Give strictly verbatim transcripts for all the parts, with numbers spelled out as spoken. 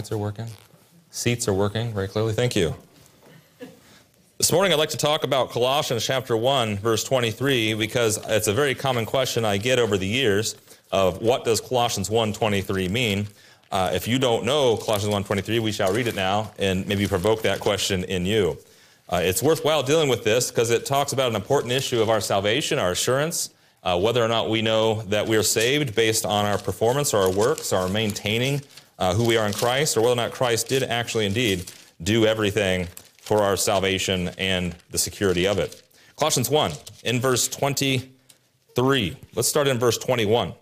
Seats are working. Seats are working very clearly. Thank you. This morning I'd like to talk about Colossians chapter one, verse twenty-three, because it's a very common question I get over the years of what does Colossians one twenty-three mean? Uh, if you don't know Colossians one twenty-three, we shall read it now and maybe provoke that question in you. Uh, it's worthwhile dealing with this because it talks about an important issue of our salvation, our assurance, uh, whether or not we know that we are saved based on our performance or our works, our maintaining uh, who we are in Christ, or whether or not Christ did actually indeed do everything for our salvation and the security of it. Colossians one, in verse twenty-three. Let's start in verse twenty-one,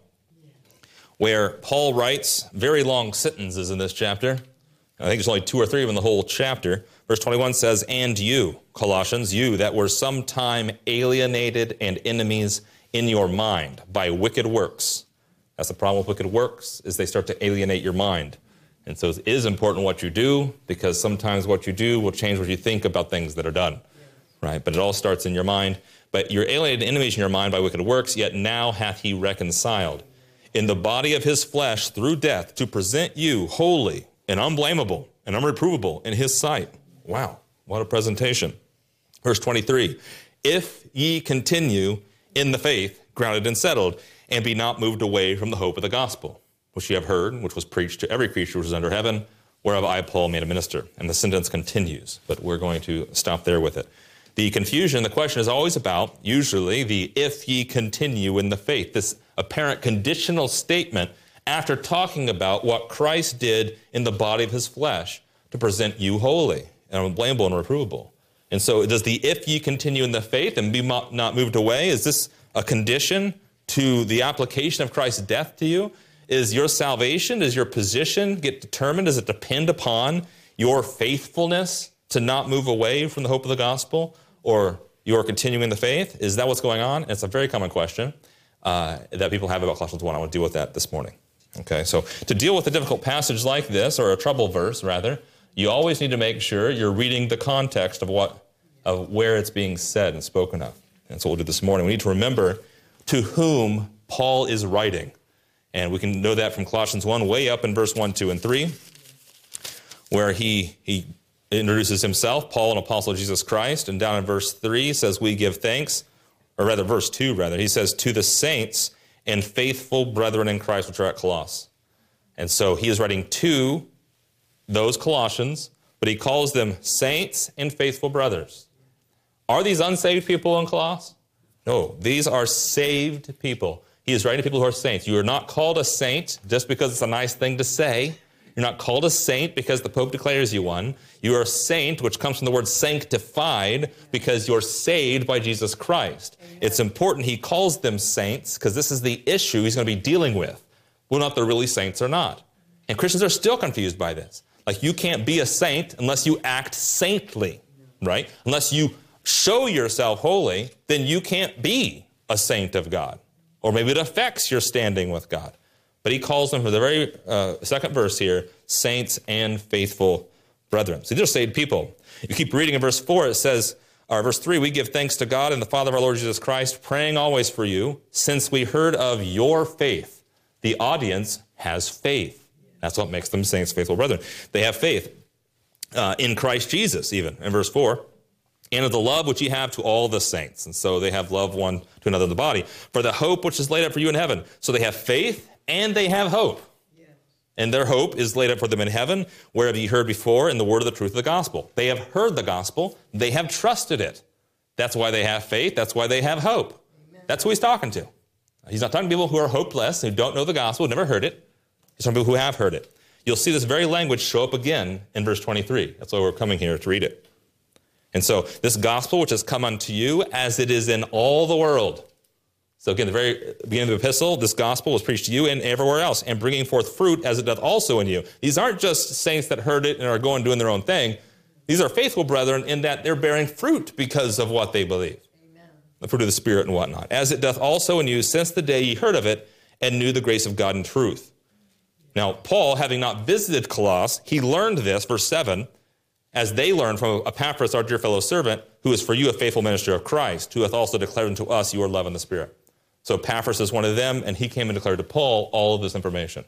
where Paul writes very long sentences in this chapter. I think there's only two or three of them in the whole chapter. Verse twenty-one says, "And you, Colossians, you that were sometime alienated and enemies in your mind by wicked works." That's the problem with wicked works, is they start to alienate your mind. And so it is important what you do, because sometimes what you do will change what you think about things that are done, right? But it all starts in your mind. But you're alienated enemies in your mind by wicked works, yet now hath he reconciled in the body of his flesh through death to present you holy and unblameable and unreprovable in his sight. Wow, what a presentation. Verse twenty-three, "If ye continue in the faith, grounded and settled, and be not moved away from the hope of the gospel, which ye have heard, which was preached to every creature which is under heaven, whereof I, Paul, made a minister." And the sentence continues, but we're going to stop there with it. The confusion, the question is always about, usually, the "if ye continue in the faith," this apparent conditional statement after talking about what Christ did in the body of his flesh to present you holy and unblameable and reprovable. And so does the "if ye continue in the faith and be not moved away," is this a condition to the application of Christ's death to you? Is your salvation, does your position get determined? Does it depend upon your faithfulness to not move away from the hope of the gospel, or your continuing in the faith? Is that what's going on? It's a very common question uh, that people have about Colossians one. I want to deal with that this morning. Okay, so to deal with a difficult passage like this, or a trouble verse rather, you always need to make sure you're reading the context of what, of where it's being said and spoken of. That's what we'll do this morning. We need to remember to whom Paul is writing. And we can know that from Colossians one, way up in verse one, two, and three, where he, he introduces himself, Paul, an apostle of Jesus Christ. And down in verse three says, "We give thanks," or rather verse two, rather, he says, "to the saints and faithful brethren in Christ which are at Colossus." And so he is writing to those Colossians, but he calls them saints and faithful brothers. Are these unsaved people in Colossus? No, these are saved people. He is writing to people who are saints. You are not called a saint just because it's a nice thing to say. You're not called a saint because the Pope declares you one. You are a saint, which comes from the word sanctified, because you're saved by Jesus Christ. Amen. It's important he calls them saints because this is the issue he's going to be dealing with, whether or not they're really saints or not. And Christians are still confused by this. Like, you can't be a saint unless you act saintly, right? Unless you show yourself holy, then you can't be a saint of God. Or maybe it affects your standing with God. But he calls them, for the very uh, second verse here, saints and faithful brethren. So these are saved people. You keep reading in verse four, it says, or verse three, "We give thanks to God and the Father of our Lord Jesus Christ, praying always for you, since we heard of your faith." The audience has faith. That's what makes them saints, faithful brethren. They have faith uh, in Christ Jesus, even, in verse four. "And of the love which ye have to all the saints." And so they have love one to another in the body. "For the hope which is laid up for you in heaven." So they have faith and they have hope. Yes. And their hope is laid up for them in heaven, whereof ye heard before in the word of the truth of the gospel. They have heard the gospel. They have trusted it. That's why they have faith. That's why they have hope. Amen. That's who he's talking to. He's not talking to people who are hopeless, who don't know the gospel, who never heard it. He's talking to people who have heard it. You'll see this very language show up again in verse twenty-three. That's why we're coming here to read it. And so this gospel which has come unto you, as it is in all the world. So again, the very beginning of the epistle, this gospel was preached to you and everywhere else, and bringing forth fruit as it doth also in you. These aren't just saints that heard it and are going doing their own thing. These are faithful brethren in that they're bearing fruit because of what they believe. Amen. The fruit of the Spirit and whatnot. "As it doth also in you since the day ye heard of it, and knew the grace of God in truth." Now, Paul, having not visited Colossus, he learned this, verse seven, as they learned from Epaphras, our dear fellow servant, who is for you a faithful minister of Christ, who hath also declared unto us your love in the Spirit. So Epaphras is one of them, and he came and declared to Paul all of this information.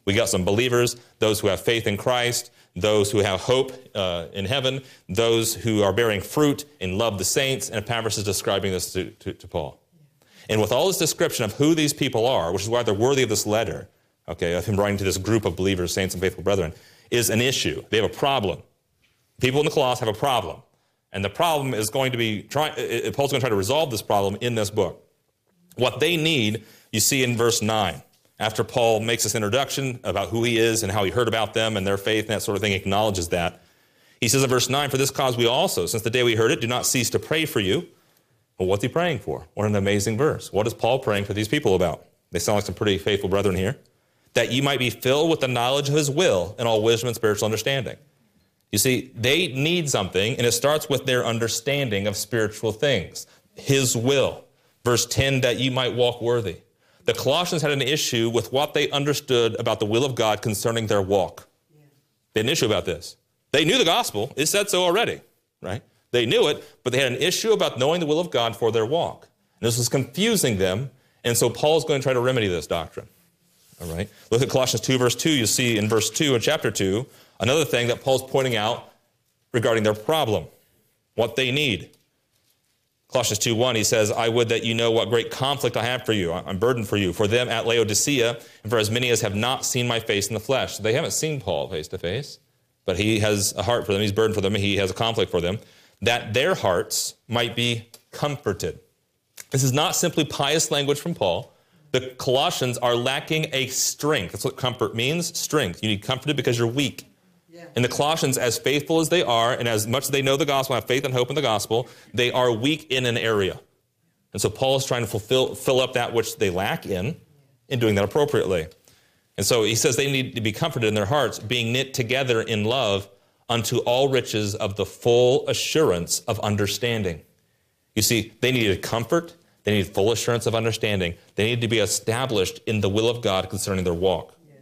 We got some believers, those who have faith in Christ, those who have hope uh, in heaven, those who are bearing fruit and love the saints, and Epaphras is describing this to, to, to Paul. And with all this description of who these people are, which is why they're worthy of this letter, okay, of him writing to this group of believers, saints, and faithful brethren, is an issue. They have a problem. People in the Colossus have a problem. And the problem is going to be, trying. Paul's going to try to resolve this problem in this book. What they need, you see in verse nine. After Paul makes this introduction about who he is and how he heard about them and their faith and that sort of thing, acknowledges that. He says in verse nine, for this cause we also, since the day we heard it, do not cease to pray for you. Well, what's he praying for? What an amazing verse. What is Paul praying for these people about? They sound like some pretty faithful brethren here. That you might be filled with the knowledge of his will and all wisdom and spiritual understanding. You see, they need something, and it starts with their understanding of spiritual things. His will. Verse ten, that you might walk worthy. The Colossians had an issue with what they understood about the will of God concerning their walk. Yeah. They had an issue about this. They knew the gospel. It said so already, right? They knew it, but they had an issue about knowing the will of God for their walk. And this was confusing them, and so Paul's going to try to remedy this doctrine. All right? Look at Colossians two, verse two. You see in verse two in chapter two, another thing that Paul's pointing out regarding their problem, what they need. Colossians two one, he says, I would that you know what great conflict I have for you. I'm burdened for you, for them at Laodicea, and for as many as have not seen my face in the flesh. So they haven't seen Paul face to face, but he has a heart for them. He's burdened for them. He has a conflict for them, that their hearts might be comforted. This is not simply pious language from Paul. The Colossians are lacking a strength. That's what comfort means, strength. You need comforted because you're weak. Yeah. And the Colossians, as faithful as they are, and as much as they know the gospel, have faith and hope in the gospel, they are weak in an area. And so Paul is trying to fulfill, fill up that which they lack in, in doing that appropriately. And so he says they need to be comforted in their hearts, being knit together in love unto all riches of the full assurance of understanding. You see, they needed comfort. They needed full assurance of understanding. They needed to be established in the will of God concerning their walk. Yeah.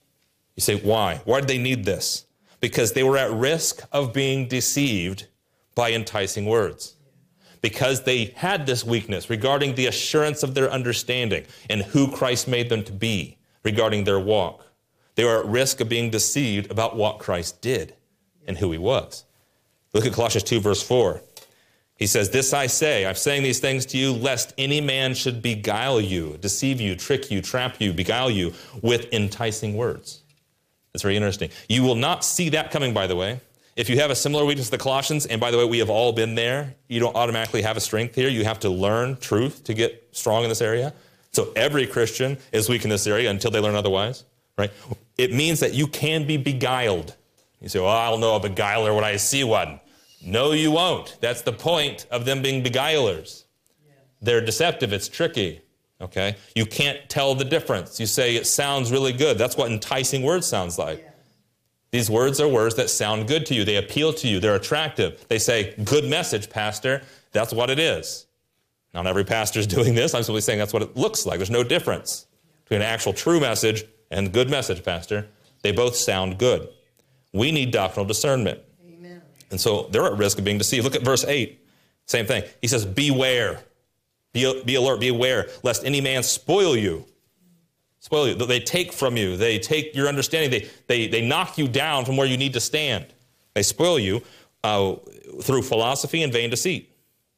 You say, why? Why did they need this? Because they were at risk of being deceived by enticing words. Because they had this weakness regarding the assurance of their understanding and who Christ made them to be regarding their walk. They were at risk of being deceived about what Christ did and who he was. Look at Colossians two, verse four. He says, this I say, I'm saying these things to you, lest any man should beguile you, deceive you, trick you, trap you, beguile you with enticing words. That's very interesting. You will not see that coming, by the way. If you have a similar weakness to the Colossians, and by the way, we have all been there, you don't automatically have a strength here. You have to learn truth to get strong in this area. So every Christian is weak in this area until they learn otherwise, right? It means that you can be beguiled. You say, well, I'll know a beguiler when I see one. No, you won't. That's the point of them being beguilers. Yeah. They're deceptive. It's tricky. Okay? You can't tell the difference. You say it sounds really good. That's what enticing words sounds like. Yeah. These words are words that sound good to you. They appeal to you. They're attractive. They say, good message, pastor. That's what it is. Not every pastor is doing this. I'm simply saying that's what it looks like. There's no difference between an actual true message and good message, pastor. They both sound good. We need doctrinal discernment. And so they're at risk of being deceived. Look at verse eight. Same thing. He says, beware. Be, be alert, be aware, lest any man spoil you. Spoil you. They take from you. They take your understanding. They, they, they knock you down from where you need to stand. They spoil you uh, through philosophy and vain deceit.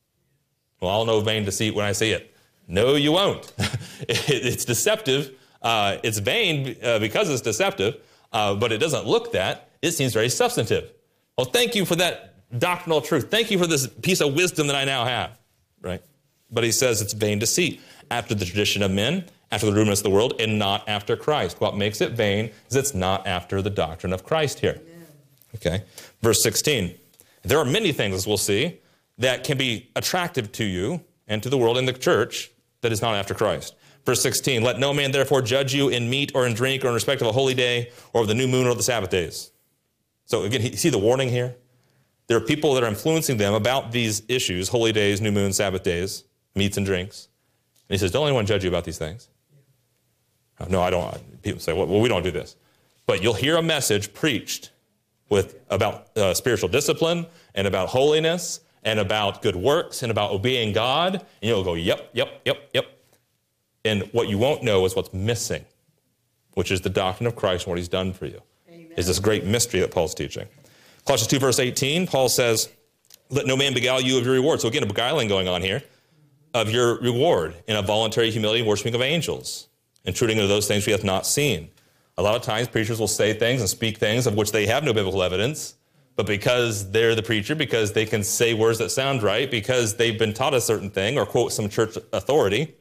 Well, I'll know vain deceit when I see it. No, you won't. it, it's deceptive. Uh, it's vain uh, because it's deceptive, uh, but it doesn't look that. It seems very substantive. Well, thank you for that doctrinal truth. Thank you for this piece of wisdom that I now have, right? But he says it's vain deceit, after the tradition of men, after the rudiments of the world, and not after Christ. What makes it vain is it's not after the doctrine of Christ here. Amen. Okay, verse sixteen. There are many things, as we'll see, that can be attractive to you and to the world in the church that is not after Christ. Verse sixteen, let no man therefore judge you in meat or in drink or in respect of a holy day or of the new moon or the Sabbath days. So again, you see the warning here? There are people that are influencing them about these issues, holy days, new moon, Sabbath days, meats and drinks. And he says, don't anyone judge you about these things. Oh, no, I don't. People say, well, we don't do this. But you'll hear a message preached with about uh, spiritual discipline and about holiness and about good works and about obeying God. And you'll go, yep, yep, yep, yep. And what you won't know is what's missing. which is the doctrine of Christ and what he's done for you. Amen. Is this great mystery that Paul's teaching. Colossians two, verse eighteen, Paul says, let no man beguile you of your reward. So again, a beguiling going on here of your reward in a voluntary humility and worshiping of angels, intruding into those things we have not seen. A lot of times preachers will say things and speak things of which they have no biblical evidence, but because they're the preacher, because they can say words that sound right, because they've been taught a certain thing or quote some church authority,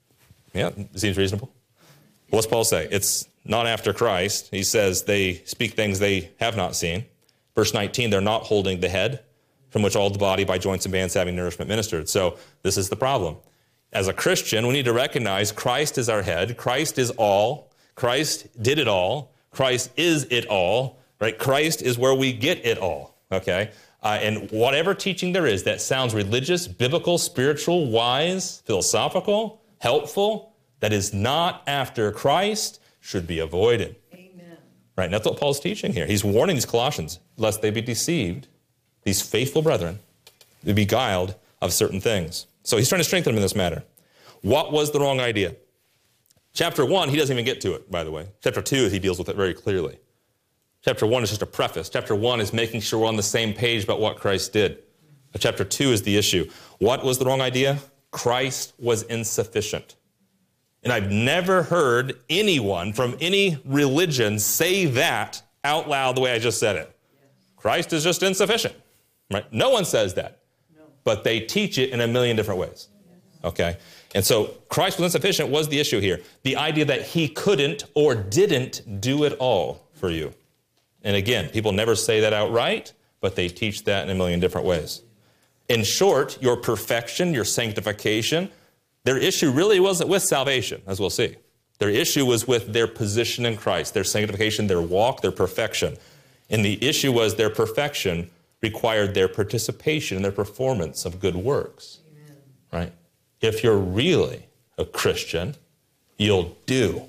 yeah, it seems reasonable. What's Paul say? It's not after Christ. He says they speak things they have not seen. Verse nineteen, they're not holding the head, from which all the body by joints and bands having nourishment ministered. So this is the problem. As a Christian, we need to recognize Christ is our head. Christ is all. Christ did it all. Christ is it all, right? Christ is where we get it all, okay? Uh, and whatever teaching there is that sounds religious, biblical, spiritual, wise, philosophical, helpful, that is not after Christ should be avoided. Amen. Right, and that's what Paul's teaching here. He's warning these Colossians, lest they be deceived, these faithful brethren, be beguiled of certain things. So he's trying to strengthen them in this matter. What was the wrong idea? Chapter one, he doesn't even get to it, by the way. Chapter two, he deals with it very clearly. Chapter one is just a preface. Chapter one is making sure we're on the same page about what Christ did. But chapter two is the issue. What was the wrong idea? Christ was insufficient. And I've never heard anyone from any religion say that out loud the way I just said it. Christ is just insufficient. Right? No one says that. But they teach it in a million different ways. Okay? And so Christ was insufficient was the issue here. The idea that he couldn't or didn't do it all for you. And again, people never say that outright, but they teach that in a million different ways. In short, your perfection, your sanctification, their issue really wasn't with salvation, as we'll see. Their issue was with their position in Christ, their sanctification, their walk, their perfection. And the issue was their perfection required their participation in their performance of good works. Amen. Right? If you're really a Christian, you'll do.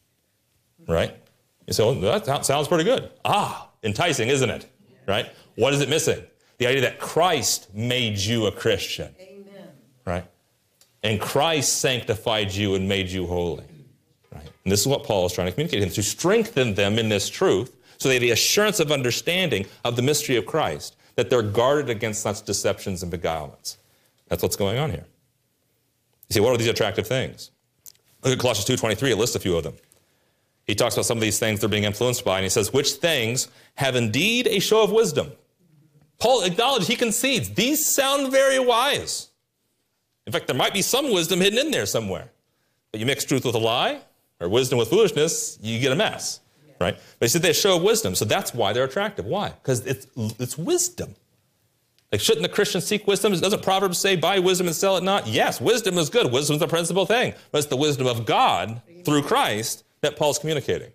Right? You say, well, that sounds pretty good. Ah, enticing, isn't it? Right? What is it missing? The idea that Christ made you a Christian. Amen. Right? And Christ sanctified you and made you holy. Right? And this is what Paul is trying to communicate to them, to strengthen them in this truth so they have the assurance of understanding of the mystery of Christ, that they're guarded against such deceptions and beguilements. That's what's going on here. You see, what are these attractive things? Look at Colossians two twenty-three, it lists a few of them. He talks about some of these things they're being influenced by, and he says, which things have indeed a show of wisdom. Paul acknowledges, he concedes, these sound very wise. In fact, there might be some wisdom hidden in there somewhere. But you mix truth with a lie, or wisdom with foolishness, you get a mess. Right? But he said they show wisdom, so that's why they're attractive. Why? Because it's, it's wisdom. Like, shouldn't the Christian seek wisdom? Doesn't Proverbs say, buy wisdom and sell it not? Yes, wisdom is good. Wisdom is the principal thing. But it's the wisdom of God through Christ that Paul's communicating.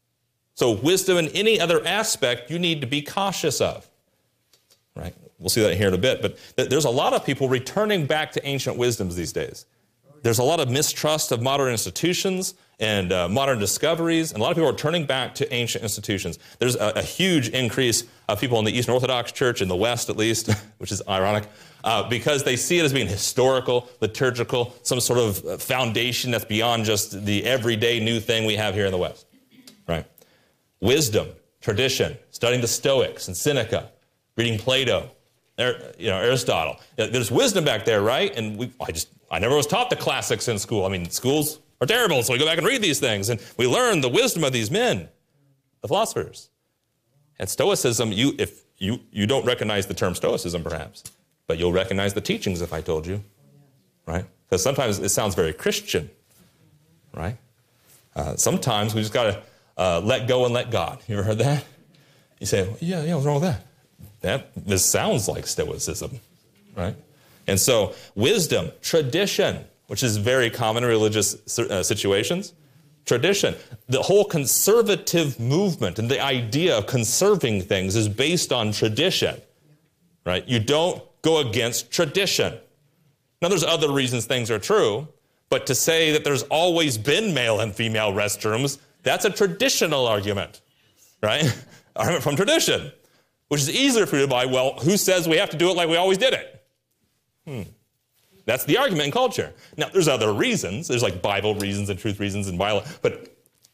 So wisdom in any other aspect you need to be cautious of. Right? We'll see that here in a bit. But th- there's a lot of people returning back to ancient wisdoms these days. There's a lot of mistrust of modern institutions and uh, modern discoveries, and a lot of people are turning back to ancient institutions. There's a, a huge increase of people in the Eastern Orthodox Church, in the West at least, which is ironic, uh, because they see it as being historical, liturgical, some sort of foundation that's beyond just the everyday new thing we have here in the West. Right? Wisdom, tradition, studying the Stoics and Seneca, reading Plato, you know, Aristotle. There's wisdom back there, right? And we, I just, I never was taught the classics in school. I mean, schools are terrible, so we go back and read these things, and we learn the wisdom of these men, the philosophers. And Stoicism, you, if you, you don't recognize the term Stoicism, perhaps, but you'll recognize the teachings if I told you, right? Because sometimes it sounds very Christian, right? Uh, sometimes we just got to uh, let go and let God. You ever heard that? You say, well, yeah, yeah, what's wrong with that? That this sounds like Stoicism, right? And so wisdom, tradition, which is very common in religious uh, situations, tradition. The whole conservative movement and the idea of conserving things is based on tradition, right? You don't go against tradition. Now, there's other reasons things are true, but to say that there's always been male and female restrooms, that's a traditional argument, right? Argument from tradition, which is easier for you to buy. Well, who says we have to do it like we always did it? Hmm. That's the argument in culture. Now, there's other reasons. There's like Bible reasons and truth reasons and violence. But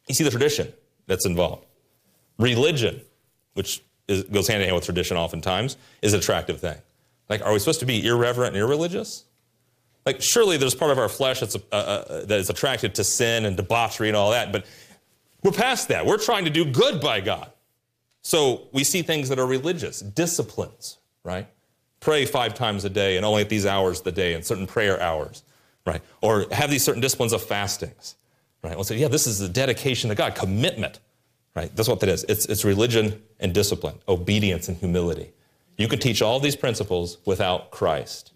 You see the tradition that's involved. Religion, which is, goes hand in hand with tradition oftentimes, is an attractive thing. Like, are we supposed to be irreverent and irreligious? Like, surely there's part of our flesh that's, uh, uh, that is attracted to sin and debauchery and all that, but we're past that. We're trying to do good by God. So we see things that are religious, disciplines, right? Pray five times a day and only at these hours of the day and certain prayer hours, right? Or have these certain disciplines of fastings, right? We'll say, yeah, this is a dedication to God, commitment, right? That's what that is. It's, it's religion and discipline, obedience and humility. You can teach all these principles without Christ.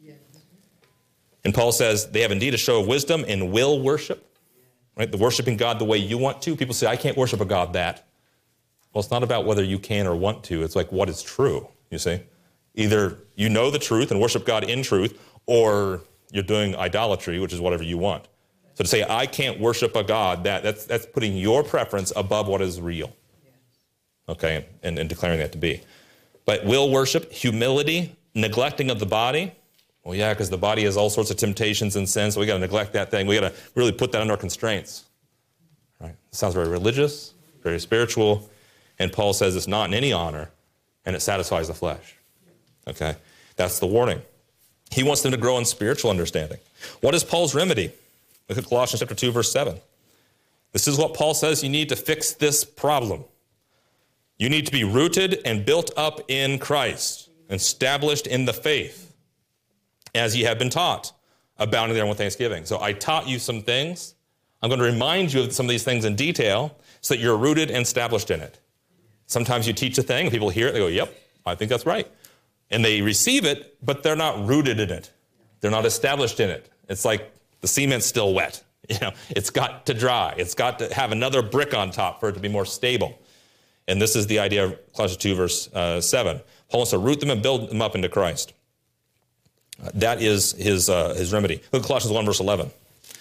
And Paul says they have indeed a show of wisdom and will worship, right? The worshiping God the way you want to. People say, I can't worship a God that. Well, it's not about whether you can or want to. It's like what is true, you see? Either you know the truth and worship God in truth, or you're doing idolatry, which is whatever you want. So to say, I can't worship a God, that, that's, that's putting your preference above what is real, okay, and, and declaring that to be. But will worship, humility, neglecting of the body. Well, yeah, because the body has all sorts of temptations and sins, so we got to neglect that thing. We got to really put that under constraints. Right? It sounds very religious, very spiritual, and Paul says it's not in any honor, and it satisfies the flesh. Okay? That's the warning. He wants them to grow in spiritual understanding. What is Paul's remedy? Look at Colossians chapter two, verse seven. This is what Paul says you need to fix this problem. You need to be rooted and built up in Christ, established in the faith, as ye have been taught, abounding therein with thanksgiving. So I taught you some things. I'm going to remind you of some of these things in detail so that you're rooted and established in it. Sometimes you teach a thing, and people hear it, they go, yep, I think that's right. And they receive it, but they're not rooted in it. They're not established in it. It's like the cement's still wet. You know, it's got to dry. It's got to have another brick on top for it to be more stable. And this is the idea of Colossians two, verse uh, seven. Paul wants to root them and build them up into Christ. Uh, that is his, uh, his remedy. Look at Colossians one, verse eleven.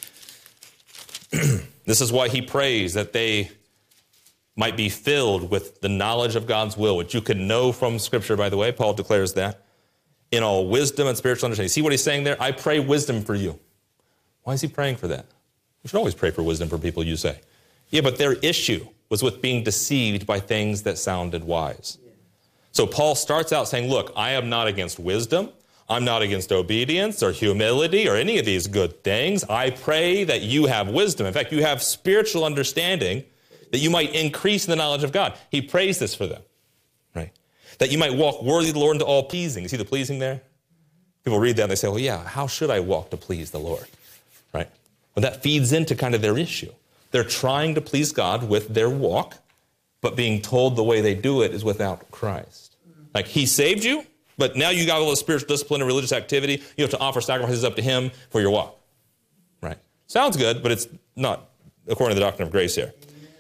This is why he prays that they might be filled with the knowledge of God's will, which you can know from Scripture, by the way. Paul declares that. In all wisdom and spiritual understanding. See what he's saying there? I pray wisdom for you. Why is he praying for that? We should always pray for wisdom for people, you say. Yeah, but their issue was with being deceived by things that sounded wise. So Paul starts out saying, look, I am not against wisdom. I'm not against obedience or humility or any of these good things. I pray that you have wisdom. In fact, you have spiritual understanding that you might increase in the knowledge of God. He prays this for them, right? That you might walk worthy of the Lord into all pleasing. You see the pleasing there? People read that and they say, well, yeah, how should I walk to please the Lord, right? Well, that feeds into kind of their issue. They're trying to please God with their walk, but being told the way they do it is without Christ. Like, he saved you, but now you got all the spiritual discipline and religious activity. You have to offer sacrifices up to him for your walk, right? Sounds good, but it's not according to the doctrine of grace here.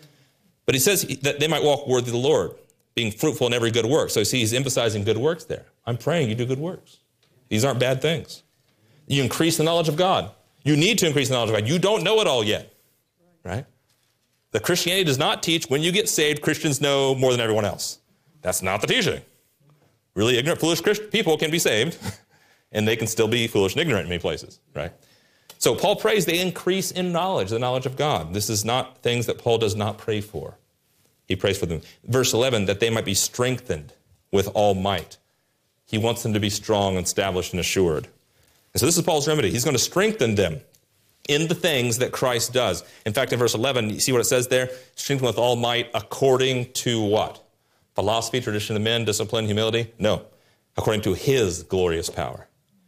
But he says that they might walk worthy of the Lord, being fruitful in every good work. So you see, he's emphasizing good works there. I'm praying you do good works. These aren't bad things. You increase the knowledge of God. You need to increase the knowledge of God. You don't know it all yet, right? The Christianity does not teach when you get saved, Christians know more than everyone else. That's not the teaching. Really ignorant, foolish Christian people can be saved, and they can still be foolish and ignorant in many places, right? So Paul prays they increase in knowledge, the knowledge of God. This is not things that Paul does not pray for. He prays for them. Verse eleven, that they might be strengthened with all might. He wants them to be strong, established, and assured. And so this is Paul's remedy. He's going to strengthen them in the things that Christ does. In fact, in verse eleven, you see what it says there? Strengthen with all might according to what? Philosophy, tradition of men, discipline, humility? No. According to his glorious power.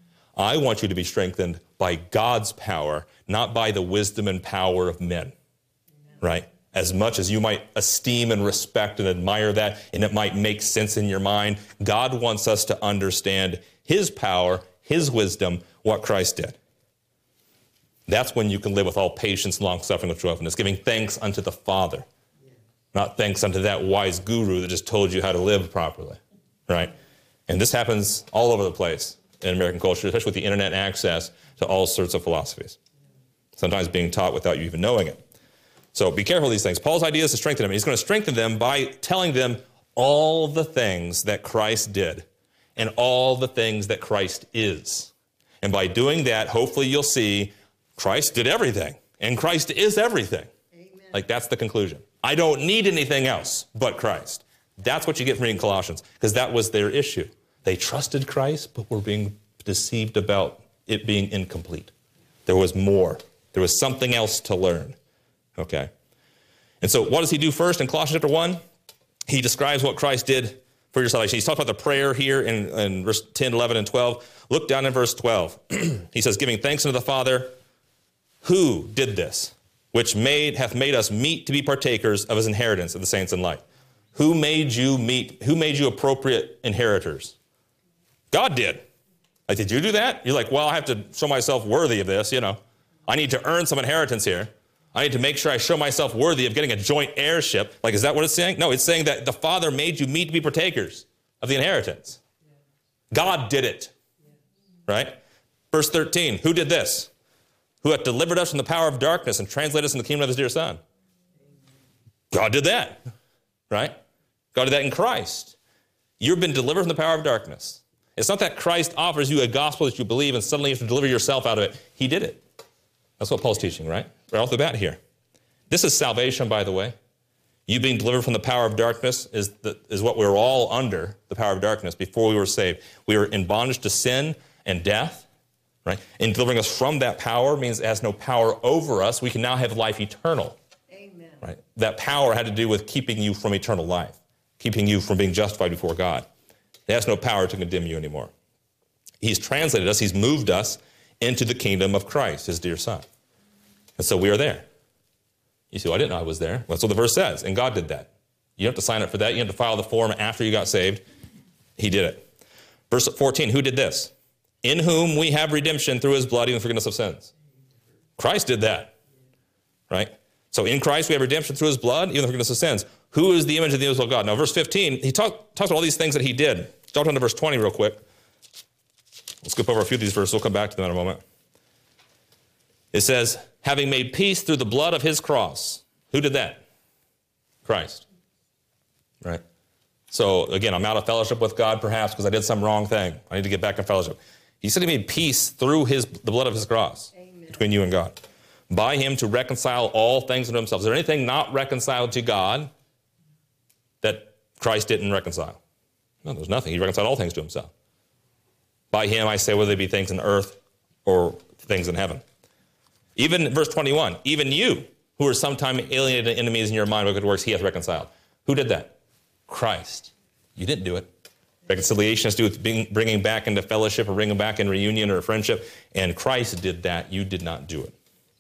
I want you to be strengthened by God's power, not by the wisdom and power of men. Amen. Right? As much as you might esteem and respect and admire that, and it might make sense in your mind, God wants us to understand his power, his wisdom, what Christ did. That's when you can live with all patience, long-suffering, with joyfulness, giving thanks unto the Father, not thanks unto that wise guru that just told you how to live properly, right? And this happens all over the place in American culture, especially with the internet access to all sorts of philosophies, sometimes being taught without you even knowing it. So be careful of these things. Paul's idea is to strengthen them. He's going to strengthen them by telling them all the things that Christ did and all the things that Christ is. And by doing that, hopefully you'll see Christ did everything and Christ is everything. Amen. Like, that's the conclusion. I don't need anything else but Christ. That's what you get from reading Colossians, because that was their issue. They trusted Christ, but were being deceived about it being incomplete. There was more. There was something else to learn. Okay. And so what does he do first in Colossians chapter one? He describes what Christ did for your salvation. He's talking about the prayer here in, in verse ten, eleven, and twelve. Look down in verse twelve. He says, giving thanks unto the Father, who did this, which made hath made us meet to be partakers of his inheritance of the saints in light. Who made you meet? Who made you appropriate inheritors? God did. Like, did you do that? You're like, well, I have to show myself worthy of this, you know. I need to earn some inheritance here. I need to make sure I show myself worthy of getting a joint heirship. Like, is that what it's saying? No, it's saying that the Father made you meet to be partakers of the inheritance. God did it, right? Verse thirteen, who did this? Who hath delivered us from the power of darkness and translated us in the kingdom of his dear Son? God did that, right? God did that in Christ. You've been delivered from the power of darkness. It's not that Christ offers you a gospel that you believe and suddenly you have to deliver yourself out of it. He did it. That's what Paul's teaching, right? Right off the bat here. This is salvation, by the way. You being delivered from the power of darkness is, the, is what we were all under, the power of darkness, before we were saved. We were in bondage to sin and death, right? And delivering us from that power means it has no power over us. We can now have life eternal. Amen. Right? That power had to do with keeping you from eternal life, keeping you from being justified before God. It has no power to condemn you anymore. He's translated us, he's moved us into the kingdom of Christ, his dear Son. And so we are there. You say, well, I didn't know I was there. Well, that's what the verse says, and God did that. You don't have to sign up for that. You have to file the form after you got saved. He did it. Verse fourteen, who did this? In whom we have redemption through his blood, even the forgiveness of sins. Christ did that, right? So in Christ we have redemption through his blood, even the forgiveness of sins. Who is the image of the invisible God? Now, verse fifteen, he talk, talks about all these things that he did. Jump down to verse twenty real quick. We'll skip over a few of these verses. We'll come back to them in a moment. It says, having made peace through the blood of his cross. Who did that? Christ. Right? So, again, I'm out of fellowship with God, perhaps, because I did some wrong thing. I need to get back in fellowship. He said he made peace through his, the blood of his cross. Amen. Between you and God. By him to reconcile all things unto himself. Is there anything not reconciled to God that Christ didn't reconcile? No, there's nothing. He reconciled all things to himself. By him, I say, whether they be things in earth or things in heaven. Even verse twenty-one, even you, who are sometime alienated enemies in your mind by good works, he hath reconciled. Who did that? Christ. You didn't do it. Reconciliation has to do with being, bringing back into fellowship or bringing back in reunion or friendship, and Christ did that. You did not do it.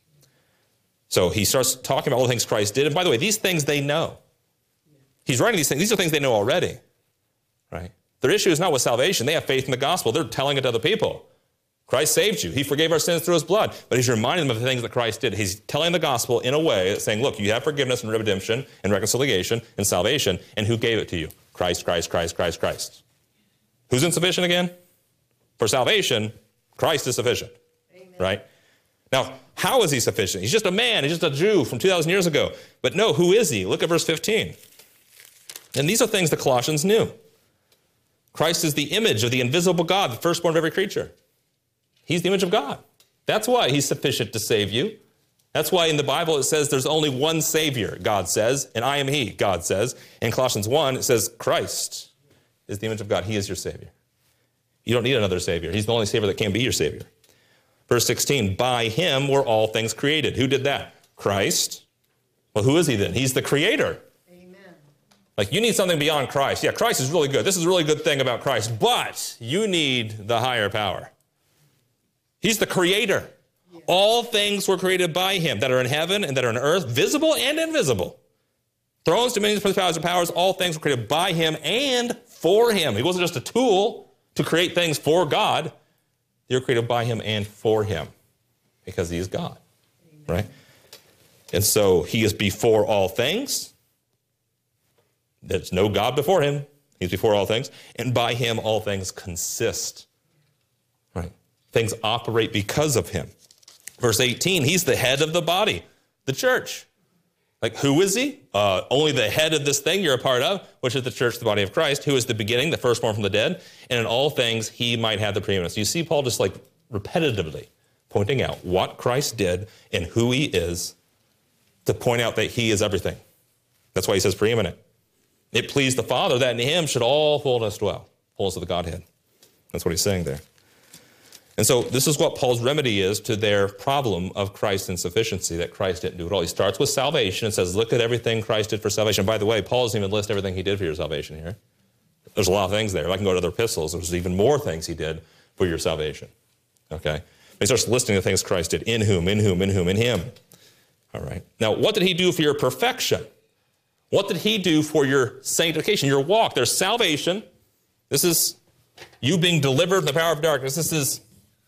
So he starts talking about all the things Christ did. And by the way, these things they know. He's writing these things. These are things they know already, right? Their issue is not with salvation. They have faith in the gospel. They're telling it to other people. Christ saved you. He forgave our sins through his blood. But he's reminding them of the things that Christ did. He's telling the gospel in a way that's saying, look, you have forgiveness and redemption and reconciliation and salvation. And who gave it to you? Christ, Christ, Christ, Christ, Christ. Who's insufficient again? For salvation, Christ is sufficient. Amen. Right? Now, how is he sufficient? He's just a man. He's just a Jew from two thousand years ago. But no, who is he? Look at verse fifteen. And these are things the Colossians knew. Christ is the image of the invisible God, the firstborn of every creature. He's the image of God. That's why he's sufficient to save you. That's why in the Bible it says there's only one Savior, God says, and I am he, God says. In Colossians one, it says Christ is the image of God. He is your Savior. You don't need another Savior. He's the only Savior that can be your Savior. Verse sixteen, by him were all things created. Who did that? Christ. Well, who is he then? He's the creator. Amen. Like, you need something beyond Christ. Yeah, Christ is really good. This is a really good thing about Christ, but you need the higher power. He's the creator. Yeah. All things were created by him that are in heaven and that are on earth, visible and invisible. Thrones, dominions, principalities, and powers, all things were created by him and for him. He wasn't just a tool to create things for God. They were created by him and for him because he is God, Amen. Right? And so he is before all things. There's no God before him. He's before all things. And by him, all things consist. Right? Things operate because of him. Verse eighteen, he's the head of the body, the church. Like, who is he? Uh, only the head of this thing you're a part of, which is the church, the body of Christ, who is the beginning, the firstborn from the dead, and in all things he might have the preeminence. You see Paul just like repetitively pointing out what Christ did and who he is to point out that he is everything. That's why he says preeminent. It pleased the Father that in him should all fullness dwell, fullness of the Godhead. That's what he's saying there. And so this is what Paul's remedy is to their problem of Christ's insufficiency, that Christ didn't do it all. He starts with salvation and says, look at everything Christ did for salvation. By the way, Paul doesn't even list everything he did for your salvation here. There's a lot of things there. If I can go to other epistles, there's even more things he did for your salvation. Okay? He starts listing the things Christ did. In whom, in whom, in whom, in him. All right. Now, what did he do for your perfection? What did he do for your sanctification, your walk? There's salvation. This is you being delivered from the power of darkness. This is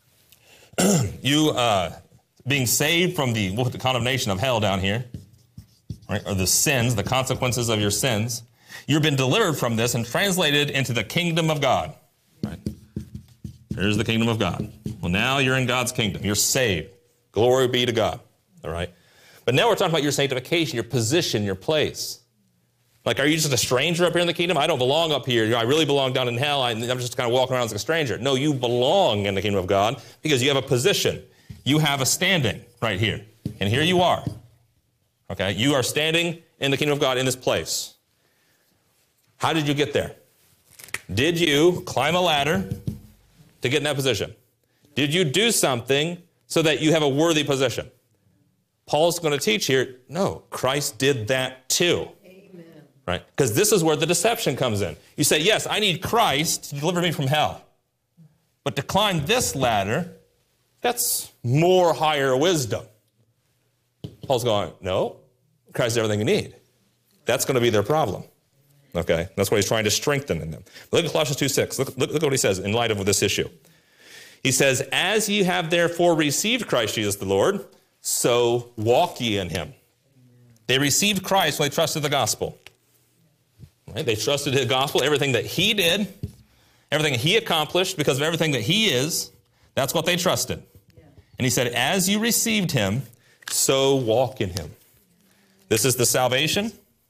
you uh, being saved from the, we'll put the condemnation of hell down here, right? Or the sins, the consequences of your sins. You've been delivered from this and translated into the kingdom of God. Right? Here's the kingdom of God. Well, now you're in God's kingdom. You're saved. Glory be to God. All right? But now we're talking about your sanctification, your position, your place. Like, are you just a stranger up here in the kingdom? I don't belong up here. You know, I really belong down in hell. I'm just kind of walking around as a stranger. No, you belong in the kingdom of God because you have a position. You have a standing right here. And here you are. Okay? You are standing in the kingdom of God in this place. How did you get there? Did you climb a ladder to get in that position? Did you do something so that you have a worthy position? Paul's going to teach here, no, Christ did that too. Amen. Right? Because this is where the deception comes in. You say, yes, I need Christ to deliver me from hell. But to climb this ladder, that's more higher wisdom. Paul's going, no, Christ is everything you need. That's going to be their problem. Okay? That's what he's trying to strengthen in them. Look at Colossians two six. Look, look, look what he says in light of this issue. He says, as ye have therefore received Christ Jesus the Lord, so walk ye in him. They received Christ when they trusted the gospel. Right? They trusted the gospel, everything that he did, everything he accomplished because of everything that he is. That's what they trusted. Yeah. And he said, as you received him, so walk in him. This is the salvation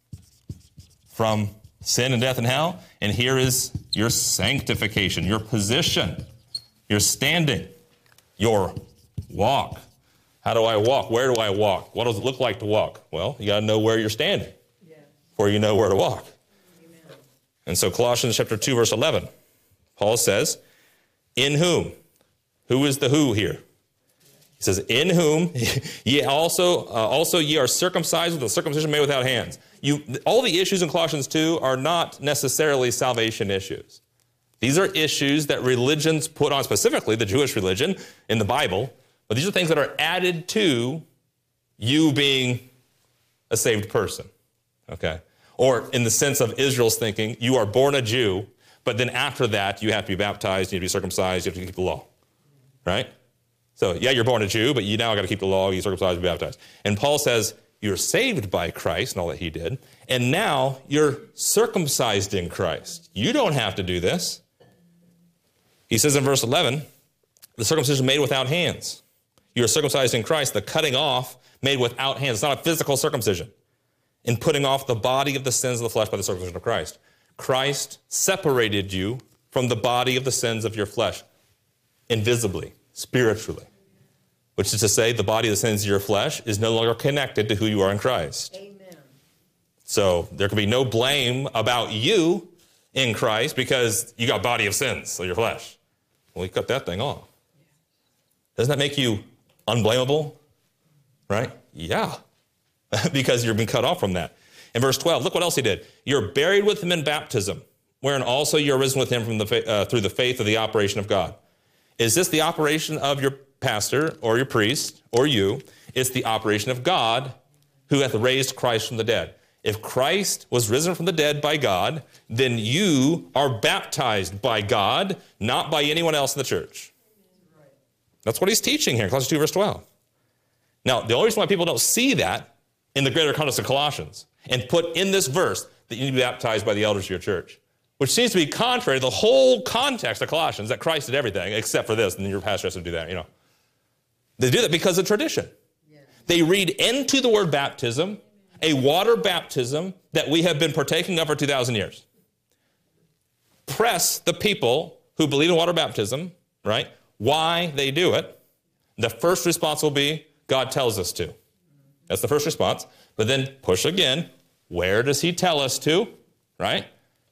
from sin and death and hell. And here is your sanctification, your position, your standing, your walk. How do I walk? Where do I walk? What does it look like to walk? Well, you got to know where you're standing yeah. before you know where to walk. Amen. And so Colossians chapter two, verse eleven, Paul says, in whom? Who is the who here? He says, in whom ye also, uh, also ye are circumcised with a circumcision made without hands. You, all the issues in Colossians two are not necessarily salvation issues. These are issues that religions put on, specifically the Jewish religion in the Bible, but these are things that are added to you being a saved person, okay? Or in the sense of Israel's thinking, you are born a Jew, but then after that, you have to be baptized, you have to be circumcised, you have to keep the law, right? So, yeah, you're born a Jew, but you now got to keep the law, you circumcised, be baptized. And Paul says, you're saved by Christ and all that he did, and now you're circumcised in Christ. You don't have to do this. He says in verse eleven, the circumcision made without hands. You are circumcised in Christ, the cutting off made without hands. It's not a physical circumcision. In putting off the body of the sins of the flesh by the circumcision of Christ. Christ separated you from the body of the sins of your flesh, invisibly, spiritually. Which is to say, the body of the sins of your flesh is no longer connected to who you are in Christ. Amen. So there can be no blame about you in Christ because you got body of sins of your flesh. Well, you cut that thing off. Doesn't that make you unblameable? Right? Yeah. Because you've been cut off from that. In verse twelve, look what else he did. You're buried with him in baptism, wherein also you're risen with him from the uh, through the faith of the operation of God. Is this the operation of your pastor or your priest or you? It's the operation of God who hath raised Christ from the dead. If Christ was risen from the dead by God, then you are baptized by God, not by anyone else in the church. That's what he's teaching here, Colossians two, verse twelve. Now, the only reason why people don't see that in the greater context of Colossians and put in this verse that you need to be baptized by the elders of your church, which seems to be contrary to the whole context of Colossians, that Christ did everything except for this, and your pastor has to do that, you know. They do that because of tradition. Yeah. They read into the word baptism a water baptism that we have been partaking of for two thousand years. Press the people who believe in water baptism, right, why they do it. The first response will be, God tells us to. That's the first response. But then push again, Where does he tell us to? Right?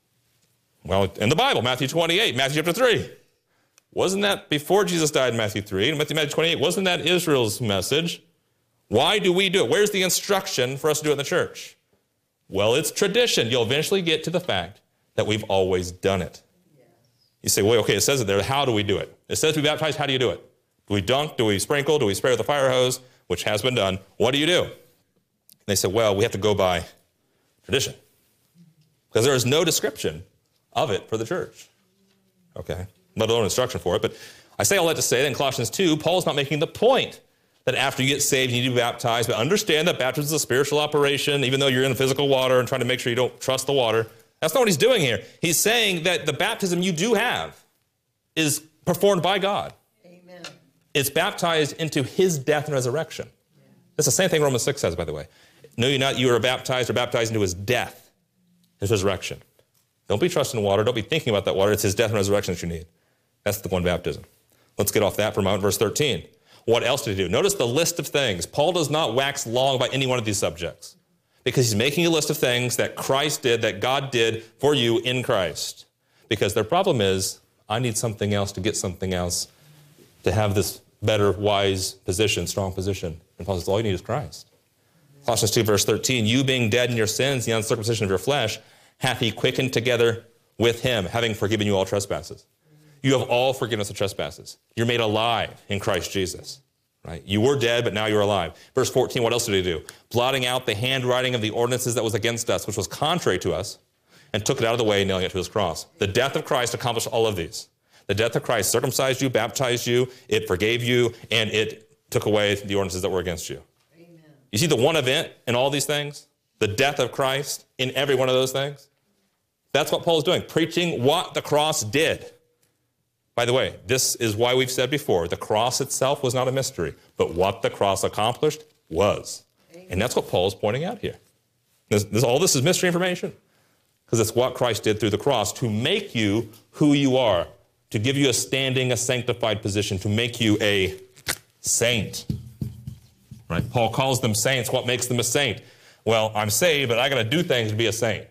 Well, in the Bible, Matthew twenty-eight, Matthew chapter three. Wasn't that before Jesus died in Matthew three? In Matthew twenty-eight, wasn't that Israel's message? Why do we do it? Where's the instruction for us to do it in the church? Well, it's tradition. You'll eventually get to the fact that we've always done it. Yes. You say, well, okay, it says it there. How do we do it? It says we baptize. How do you do it? Do we dunk? Do we sprinkle? Do we spray with a fire hose? Which has been done. What do you do? And they say, well, we have to go by tradition. Because there is no description of it for the church. Okay? Let alone instruction for it. But I say all that to say that in Colossians two, Paul's not making the point that after you get saved, you need to be baptized. But understand that baptism is a spiritual operation, even though you're in the physical water and trying to make sure you don't trust the water. That's not what he's doing here. He's saying that the baptism you do have is performed by God. Amen. It's baptized into his death and resurrection. Yeah. That's the same thing Romans six says, by the way. No, you're not. You are baptized or baptized into his death, his resurrection. Don't be trusting in water. Don't be thinking about that water. It's his death and resurrection that you need. That's the one baptism. Let's get off that for a moment. Verse thirteen. What else did he do? Notice the list of things. Paul does not wax long about any one of these subjects because he's making a list of things that Christ did, that God did for you in Christ. Because their problem is, I need something else to get something else to have this better, wise position, strong position. And Paul says, all you need is Christ. Colossians two, verse thirteen, you being dead in your sins, the uncircumcision of your flesh, hath he quickened together with him, having forgiven you all trespasses. You have all forgiveness of trespasses. You're made alive in Christ Jesus. Right? You were dead, but now you're alive. Verse fourteen, what else did he do? Blotting out the handwriting of the ordinances that was against us, which was contrary to us, and took it out of the way, nailing it to his cross. The death of Christ accomplished all of these. The death of Christ circumcised you, baptized you, it forgave you, and it took away the ordinances that were against you. Amen. You see the one event in all these things? The death of Christ in every one of those things? That's what Paul's doing, preaching what the cross did. By the way, this is why we've said before, the cross itself was not a mystery, but what the cross accomplished was. Amen. And that's what Paul's pointing out here. This, this, all this is mystery information, because it's what Christ did through the cross to make you who you are, to give you a standing, a sanctified position, to make you a saint. Right? Paul calls them saints. What makes them a saint? Well, I'm saved, but I got to do things to be a saint.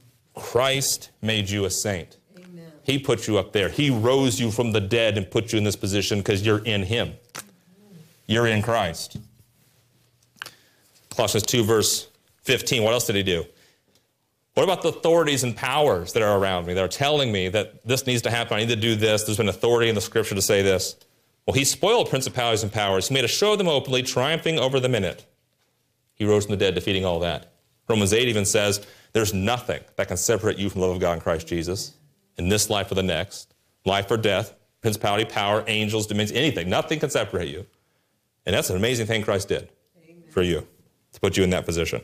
Christ made you a saint. Amen. He put you up there. He rose you from the dead and put you in this position because you're in him. You're in Christ. Colossians two, verse fifteen, what else did he do? What about the authorities and powers that are around me that are telling me that this needs to happen, I need to do this, there's been authority in the scripture to say this? Well, he spoiled principalities and powers. He made a show of them openly, triumphing over them in it. He rose from the dead, defeating all that. Romans eight even says, there's nothing that can separate you from the love of God in Christ Jesus, in this life or the next, life or death, principality, power, angels, dominions, anything. Nothing can separate you. And that's an amazing thing Christ did Amen. For you, to put you in that position.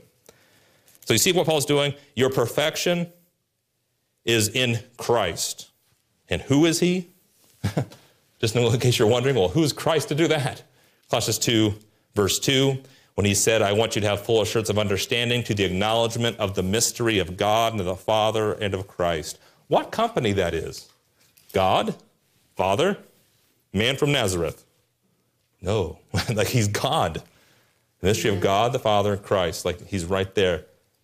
So you see what Paul's doing? Your perfection is in Christ. And who is he? Just in case you're wondering, well, who is Christ to do that? Colossians two, verse two, when he said, I want you to have full assurance of understanding to the acknowledgement of the mystery of God and of the Father and of Christ. What company that is? God? Father? Man from Nazareth? No, like he's God. The mystery of God, the Father, and Christ. Like he's right there.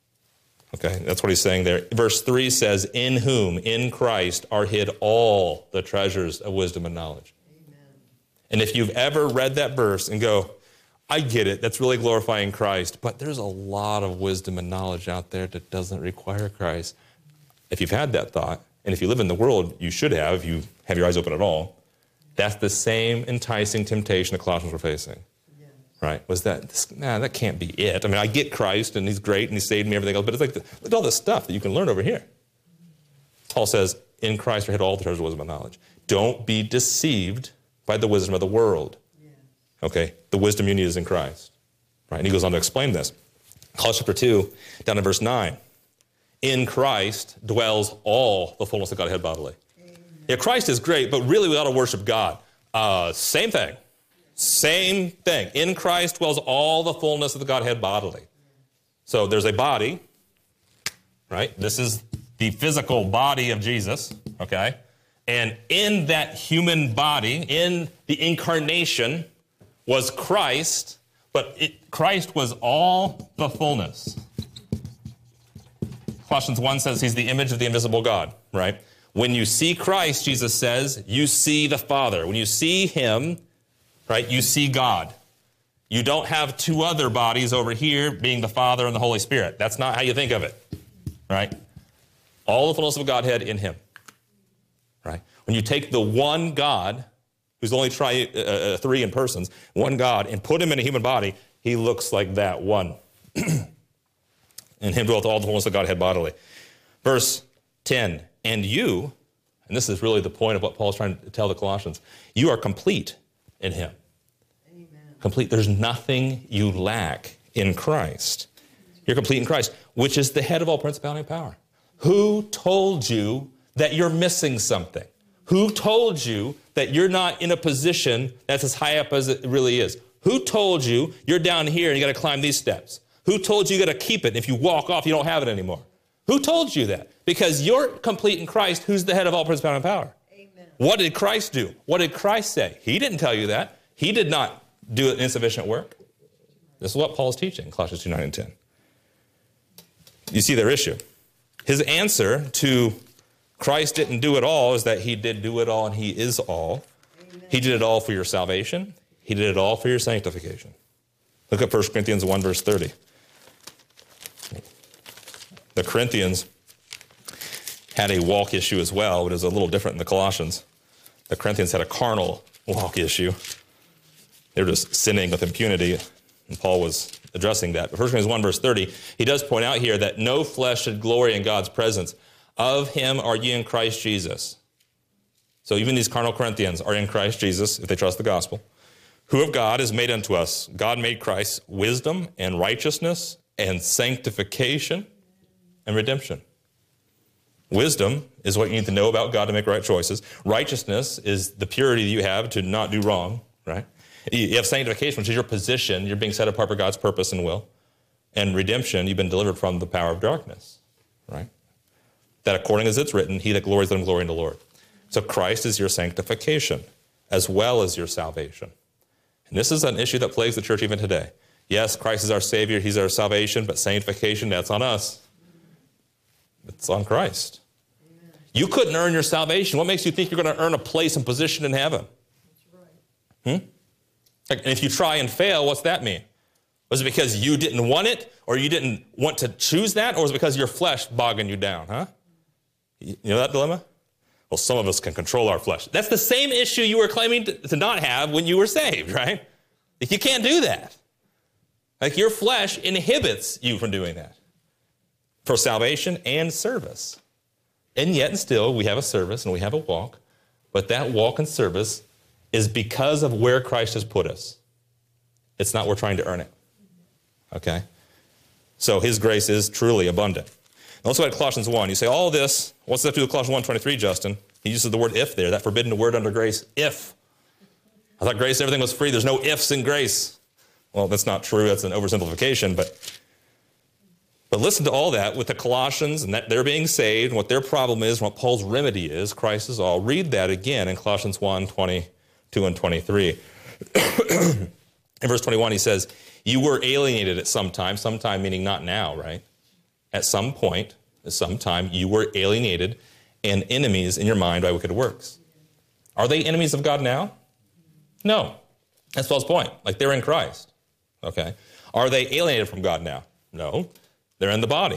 Okay, that's what he's saying there. Verse three says, in whom, in Christ, are hid all the treasures of wisdom and knowledge. Amen. And if you've ever read that verse and go, I get it, that's really glorifying Christ, but there's a lot of wisdom and knowledge out there that doesn't require Christ. If you've had that thought, and if you live in the world, you should have, if you have your eyes open at all, that's the same enticing temptation the Colossians were facing. Right? Was that, this, nah, that can't be it. I mean, I get Christ, and he's great, and he saved me, everything else, but it's like, the, look at all this stuff that you can learn over here. Paul says, in Christ are hid all the treasures of wisdom and knowledge. Don't be deceived by the wisdom of the world. Yeah. Okay? The wisdom you need is in Christ. Right? And he goes on to explain this. Colossians chapter two, down to verse nine. In Christ dwells all the fullness of Godhead bodily. Amen. Yeah, Christ is great, but really we ought to worship God. Uh, same thing. Same thing. In Christ dwells all the fullness of the Godhead bodily. So there's a body, right? This is the physical body of Jesus, okay? And in that human body, in the incarnation, was Christ, but it, Christ was all the fullness. Colossians one says he's the image of the invisible God, right? When you see Christ, Jesus says, you see the Father. When you see him, right, you see God. You don't have two other bodies over here being the Father and the Holy Spirit. That's not how you think of it, right? All the fullness of Godhead in him, right? When you take the one God, who's only tri- uh, three in persons, one God, and put him in a human body, he looks like that one. In him dwelleth all the fullness of Godhead bodily. Verse ten, and you, and this is really the point of what Paul's trying to tell the Colossians, you are complete in him. Amen. Complete. There's nothing you lack in Christ. You're complete in Christ, which is the head of all principality and power. Who told you that you're missing something? Who told you that you're not in a position that's as high up as it really is? Who told you you're down here and you got to climb these steps? Who told you you got to keep it? If you walk off, you don't have it anymore. Who told you that? Because you're complete in Christ, who's the head of all principality and power. Amen. What did Christ do? What did Christ say? He didn't tell you that. He did not do an insufficient work. This is what Paul's teaching, Colossians two, nine, and ten. You see their issue. His answer to Christ didn't do it all is that he did do it all and he is all. Amen. He did it all for your salvation. He did it all for your sanctification. Look at First Corinthians one, verse thirty. The Corinthians had a walk issue as well, but it was a little different than the Colossians. The Corinthians had a carnal walk issue. They were just sinning with impunity, and Paul was addressing that. But First Corinthians one, verse thirty, he does point out here that no flesh should glory in God's presence. Of him are ye in Christ Jesus. So even these carnal Corinthians are in Christ Jesus, if they trust the gospel. Who of God is made unto us? God made Christ wisdom and righteousness and sanctification and redemption. Wisdom is what you need to know about God to make right choices. Righteousness is the purity that you have to not do wrong, right? You have sanctification, which is your position. You're being set apart for God's purpose and will. And redemption, you've been delivered from the power of darkness, right? That according as it's written, he that glories, let him glory in the Lord. So Christ is your sanctification as well as your salvation. And this is an issue that plagues the church even today. Yes, Christ is our Savior, he's our salvation, but sanctification, that's on us. It's on Christ. Amen. You couldn't earn your salvation. What makes you think you're going to earn a place and position in heaven? That's right. Hmm? And if you try and fail, what's that mean? Was it because you didn't want it, or you didn't want to choose that, or was it because your flesh bogging you down, huh? You know that dilemma? Well, some of us can control our flesh. That's the same issue you were claiming to, to not have when you were saved, right? Like you can't do that. Like your flesh inhibits you from doing that for salvation and service. And yet and still, we have a service and we have a walk, but that walk and service is because of where Christ has put us. It's not we're trying to earn it, okay? So his grace is truly abundant. Now let's go to Colossians one. You say, all this, what's that to do with Colossians one twenty-three, Justin? He uses the word if there, that forbidden word under grace, if. I thought grace, everything was free. There's no ifs in grace. Well, that's not true. That's an oversimplification, but But listen to all that with the Colossians and that they're being saved and what their problem is and what Paul's remedy is. Christ is all. Read that again in Colossians one, twenty-two and twenty-three. In verse twenty-one, he says, you were alienated at some time, sometime meaning not now, right? At some point, at some time, you were alienated and enemies in your mind by wicked works. Are they enemies of God now? No. That's Paul's point. Like they're in Christ. Okay. Are they alienated from God now? No. They're in the body.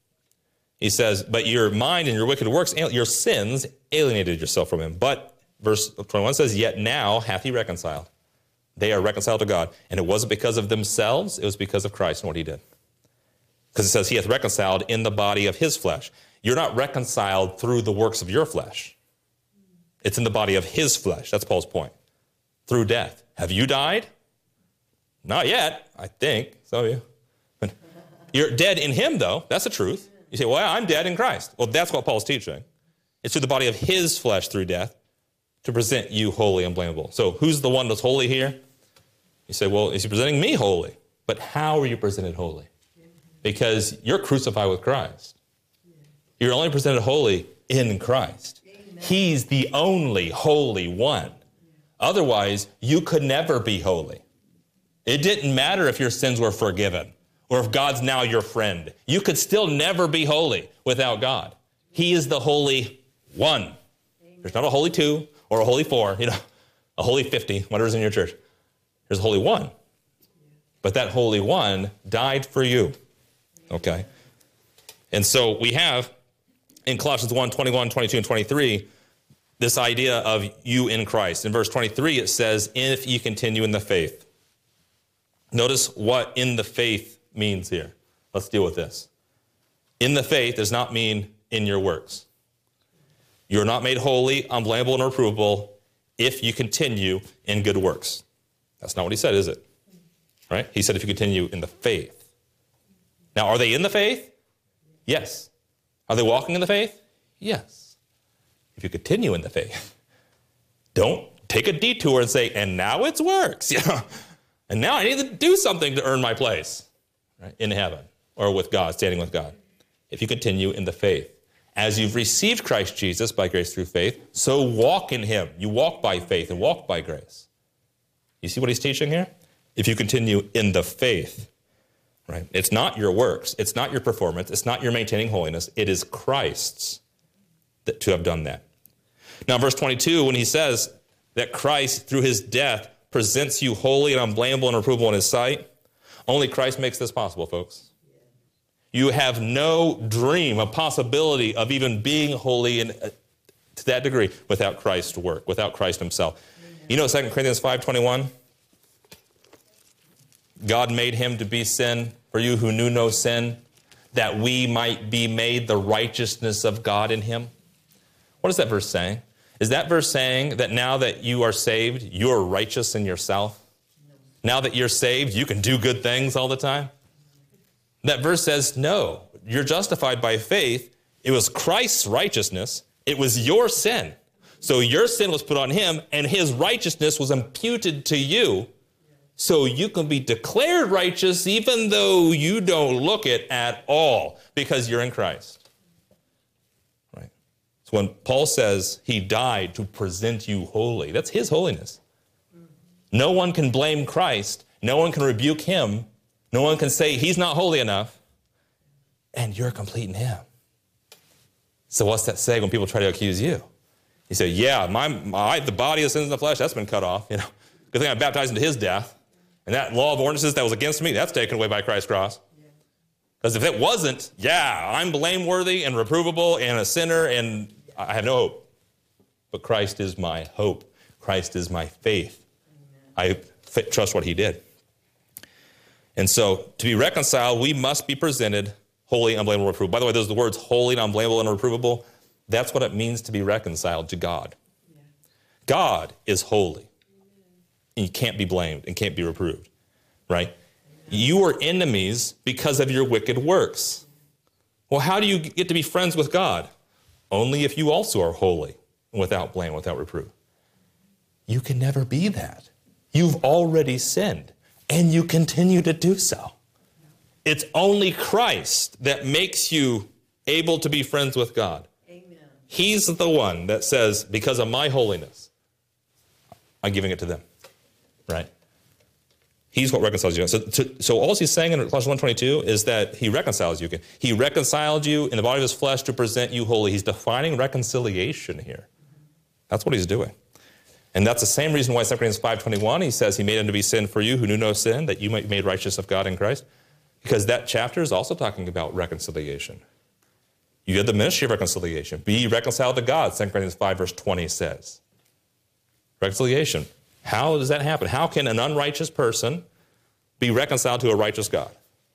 He says, but your mind and your wicked works, your sins alienated yourself from him. But verse twenty-one says, yet now hath he reconciled. They are reconciled to God. And it wasn't because of themselves, it was because of Christ and what he did. Because it says he hath reconciled in the body of his flesh. You're not reconciled through the works of your flesh. It's in the body of his flesh. That's Paul's point. Through death. Have you died? Not yet, I think. Some of you. You're dead in him, though. That's the truth. You say, well, I'm dead in Christ. Well, that's what Paul's teaching. It's through the body of his flesh through death to present you holy and blameable. So who's the one that's holy here? You say, well, is he presenting me holy? But how are you presented holy? Because you're crucified with Christ. You're only presented holy in Christ. He's the only holy one. Otherwise, you could never be holy. It didn't matter if your sins were forgiven. or if God's now your friend. You could still never be holy without God. He is the Holy One. Amen. There's not a Holy Two or a Holy Four, you know, a Holy fifty, whatever's in your church. There's a Holy One. But that Holy One died for you, okay? And so we have in Colossians one, twenty-one, twenty-two, and twenty-three, this idea of you in Christ. In verse twenty-three, it says, if you continue in the faith. Notice what in the faith means here. Let's deal with this. In the faith does not mean in your works. You are not made holy, unblameable, and reprovable if you continue in good works. That's not what he said, is it? Right? He said if you continue in the faith. Now, are they in the faith? Yes. Are they walking in the faith? Yes. If you continue in the faith, don't take a detour and say, and now it's works. You know? And now I need to do something to earn my place, right, in heaven or with God, standing with God. If you continue in the faith. As you've received Christ Jesus by grace through faith, so walk in him. You walk by faith and walk by grace. You see what he's teaching here? If you continue in the faith, right? It's not your works. It's not your performance. It's not your maintaining holiness. It is Christ's that, to have done that. Now, verse twenty-two, when he says that Christ, through his death, presents you holy and unblameable and reprovable in his sight, only Christ makes this possible, folks. You have no dream, a possibility of even being holy in, uh, to that degree without Christ's work, without Christ himself. Amen. You know Second Corinthians five twenty-one? God made him to be sin for you who knew no sin, that we might be made the righteousness of God in him. What is that verse saying? Is that verse saying that now that you are saved, you're righteous in yourself? No. Now that you're saved, you can do good things all the time? That verse says, no, you're justified by faith. It was Christ's righteousness. It was your sin. So your sin was put on him, and his righteousness was imputed to you. So you can be declared righteous even though you don't look it at all because you're in Christ. Right? So when Paul says he died to present you holy, that's his holiness. No one can blame Christ. No one can rebuke him. No one can say he's not holy enough, and you're complete in him. So what's that say when people try to accuse you? You say, yeah, my, my the body of sins in the flesh, that's been cut off. You know, good thing I'm baptized into his death. And that law of ordinances that was against me, that's taken away by Christ's cross. Because if it wasn't, yeah, I'm blameworthy and reprovable and a sinner, and I have no hope. But Christ is my hope. Christ is my faith. Amen. I trust what he did. And so, to be reconciled, we must be presented holy, unblameable, and reprovable. By the way, those are the words holy, unblameable, and reprovable. That's what it means to be reconciled to God. Yeah. God is holy. And you can't be blamed and can't be reproved, right? Amen. You are enemies because of your wicked works. Well, how do you get to be friends with God? Only if you also are holy and without blame, without reproof. You can never be that. You've already sinned. And you continue to do so. It's only Christ that makes you able to be friends with God. Amen. He's the one that says, because of my holiness, I'm giving it to them. Right? He's what reconciles you. So, to, so all he's saying in Colossians one twenty-two is that he reconciles you. He reconciled you in the body of his flesh to present you holy. He's defining reconciliation here. That's what he's doing. And that's the same reason why Second Corinthians five twenty-one, he says he made him to be sin for you who knew no sin, that you might be made righteous of God in Christ. Because that chapter is also talking about reconciliation. You have the ministry of reconciliation. Be reconciled to God, Second Corinthians five verse twenty says. Reconciliation. How does that happen? How can an unrighteous person be reconciled to a righteous God?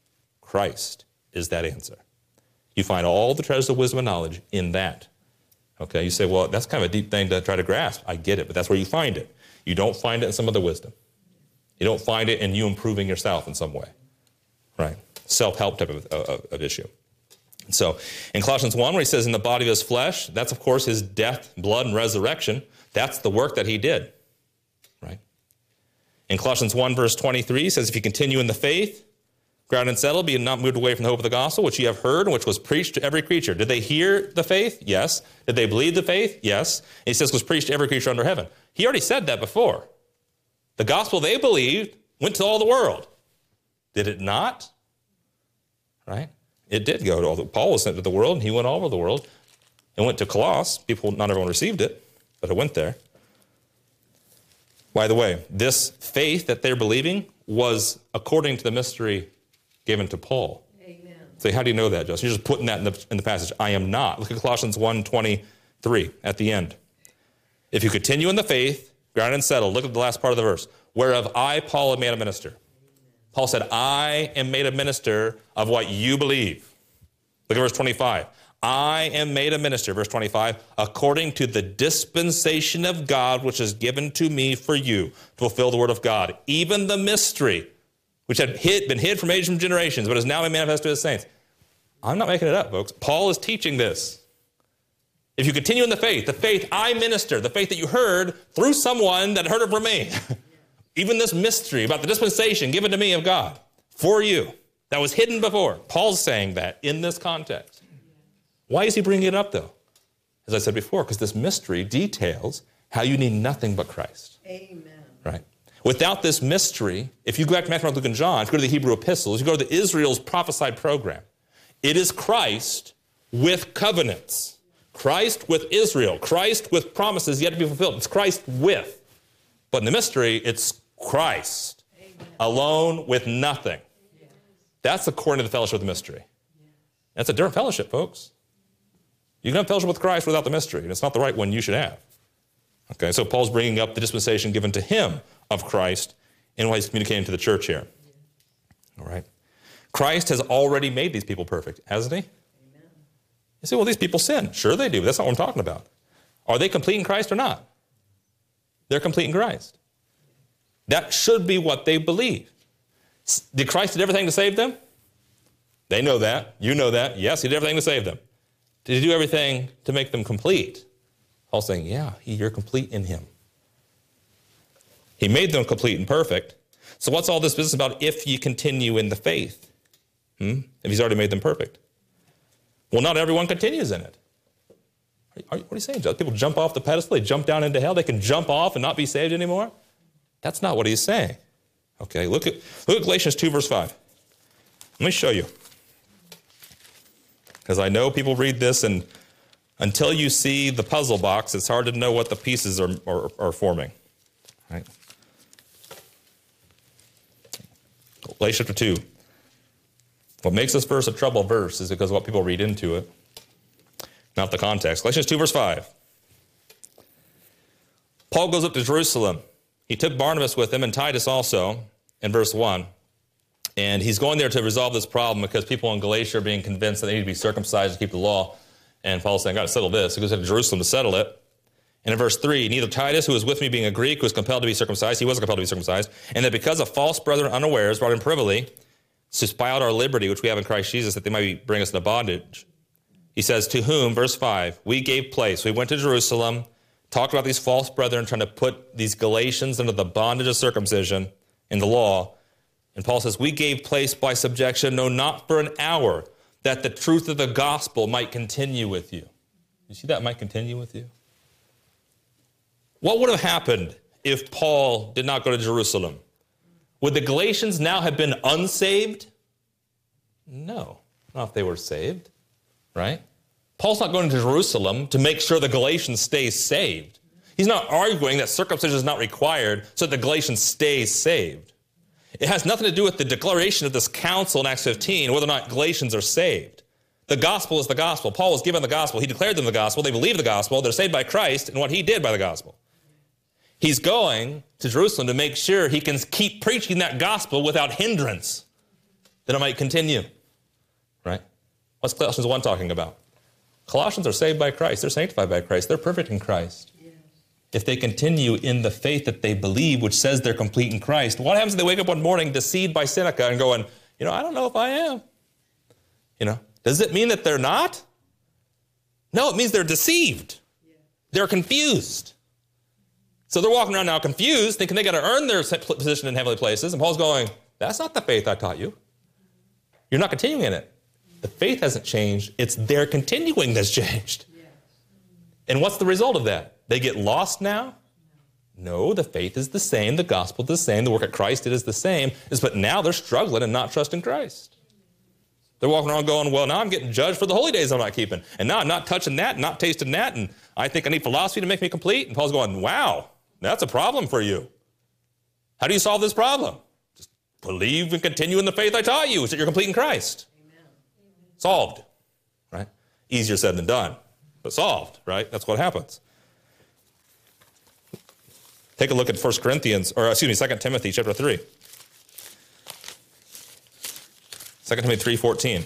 Christ is that answer. You find all the treasures of wisdom and knowledge in that. Okay, you say, well, that's kind of a deep thing to try to grasp. I get it, but that's where you find it. You don't find it in some other wisdom. You don't find it in you improving yourself in some way, right? Self-help type of, of, of issue. So in Colossians one, where he says in the body of his flesh, that's, of course, his death, blood, and resurrection. That's the work that he did, right? In Colossians one, verse twenty-three, he says, if you continue in the faith, grounded and settled, being not moved away from the hope of the gospel, which you have heard and which was preached to every creature. Did they hear the faith? Yes. Did they believe the faith? Yes. And he says was preached to every creature under heaven. He already said that before. The gospel they believed went to all the world. Did it not? right? It did go to all the, Paul was sent to the world, and he went all over the world. It went to Colossus. People, not everyone received it, but it went there. By the way, this faith that they're believing was according to the mystery given to Paul. Amen. So how do you know that, Justin? You're just putting that in the, in the passage. I am not. Look at Colossians one twenty-three at the end. If you continue in the faith, grounded and settled, look at the last part of the verse, whereof I, Paul, am made a minister. Paul said, I am made a minister of what you believe. Look at verse twenty-five. I am made a minister, verse twenty-five, according to the dispensation of God, which is given to me for you to fulfill the word of God, even the mystery, which had hid, been hid from ages and generations, but is now made manifest to his saints. I'm not making it up, folks. Paul is teaching this. If you continue in the faith, the faith I minister, the faith that you heard through someone that heard it from me, even this mystery about the dispensation given to me of God for you that was hidden before. Paul's saying that in this context. Why is he bringing it up, though? As I said before, because this mystery details how you need nothing but Christ. Amen. Right? Without this mystery, if you go back to Matthew, Mark, Luke, and John, if you go to the Hebrew epistles, you go to the Israel's prophesied program, it is Christ with covenants. Christ with Israel. Christ with promises yet to be fulfilled. It's Christ with. But in the mystery, it's Christ. Amen. Alone with nothing. Yes. That's according to the fellowship of the mystery. Yes. That's a different fellowship, folks. You can have fellowship with Christ without the mystery, and it's not the right one you should have. Okay, so Paul's bringing up the dispensation given to him of Christ and what he's communicating to the church here. All right. Christ has already made these people perfect, hasn't he? Amen. You say, well, these people sin. Sure they do, but that's not what I'm talking about. Are they complete in Christ or not? They're complete in Christ. That should be what they believe. Did Christ do everything to save them? They know that. You know that. Yes, he did everything to save them. Did he do everything to make them complete? Paul's saying, yeah, you're complete in him. He made them complete and perfect. So what's all this business about if you continue in the faith? Hmm? If he's already made them perfect. Well, not everyone continues in it. What are you saying, Judge? People jump off the pedestal, they jump down into hell, they can jump off and not be saved anymore? That's not what he's saying. Okay, look at, look at Galatians two, verse five. Let me show you. Because I know people read this, and until you see the puzzle box, it's hard to know what the pieces are, are, are forming. Right? Galatians chapter two. What makes this verse a trouble verse is because of what people read into it, not the context. Galatians two, verse five. Paul goes up to Jerusalem. He took Barnabas with him and Titus also, in verse one. And he's going there to resolve this problem because people in Galatia are being convinced that they need to be circumcised to keep the law. And Paul's saying, I've got to settle this. He goes to Jerusalem to settle it. And in verse three, neither Titus, who was with me being a Greek, was compelled to be circumcised. He wasn't compelled to be circumcised. And that because of false brethren unawares brought in privily to spy out our liberty, which we have in Christ Jesus, that they might bring us into bondage. He says, to whom, verse five, we gave place. We went to Jerusalem, talked about these false brethren trying to put these Galatians into the bondage of circumcision in the law. And Paul says, we gave place by subjection, no, not for an hour, that the truth of the gospel might continue with you. You see that might continue with you? What would have happened if Paul did not go to Jerusalem? Would the Galatians now have been unsaved? No, not if they were saved, right? Paul's not going to Jerusalem to make sure the Galatians stay saved. He's not arguing that circumcision is not required so that the Galatians stay saved. It has nothing to do with the declaration of this council in Acts fifteen, whether or not Galatians are saved. The gospel is the gospel. Paul was given the gospel. He declared them the gospel. They believe the gospel. They're saved by Christ and what he did by the gospel. He's going to Jerusalem to make sure he can keep preaching that gospel without hindrance, that it might continue. Right? What's Colossians one talking about? Colossians are saved by Christ. They're sanctified by Christ. They're perfect in Christ. Yes. If they continue in the faith that they believe, which says they're complete in Christ, what happens if they wake up one morning deceived by Seneca and going, you know, I don't know if I am. You know, does it mean that they're not? No, it means they're deceived. Yeah. They're confused. So they're walking around now confused, thinking they got to earn their position in heavenly places. And Paul's going, that's not the faith I taught you. You're not continuing in it. The faith hasn't changed. It's their continuing that's changed. Yes. And what's the result of that? They get lost now? No, the faith is the same. The gospel is the same. The work at Christ, it is the same. It's, but now they're struggling and not trusting Christ. They're walking around going, well, now I'm getting judged for the holy days I'm not keeping. And now I'm not touching that, not tasting that, and I think I need philosophy to make me complete. And Paul's going, wow, that's a problem for you. How do you solve this problem? Just believe and continue in the faith I taught you, so that you're complete in Christ. Amen. Solved, right? Easier said than done, but solved, right? That's what happens. Take a look at First Corinthians, or excuse me, Second Timothy chapter three. Second Timothy three fourteen.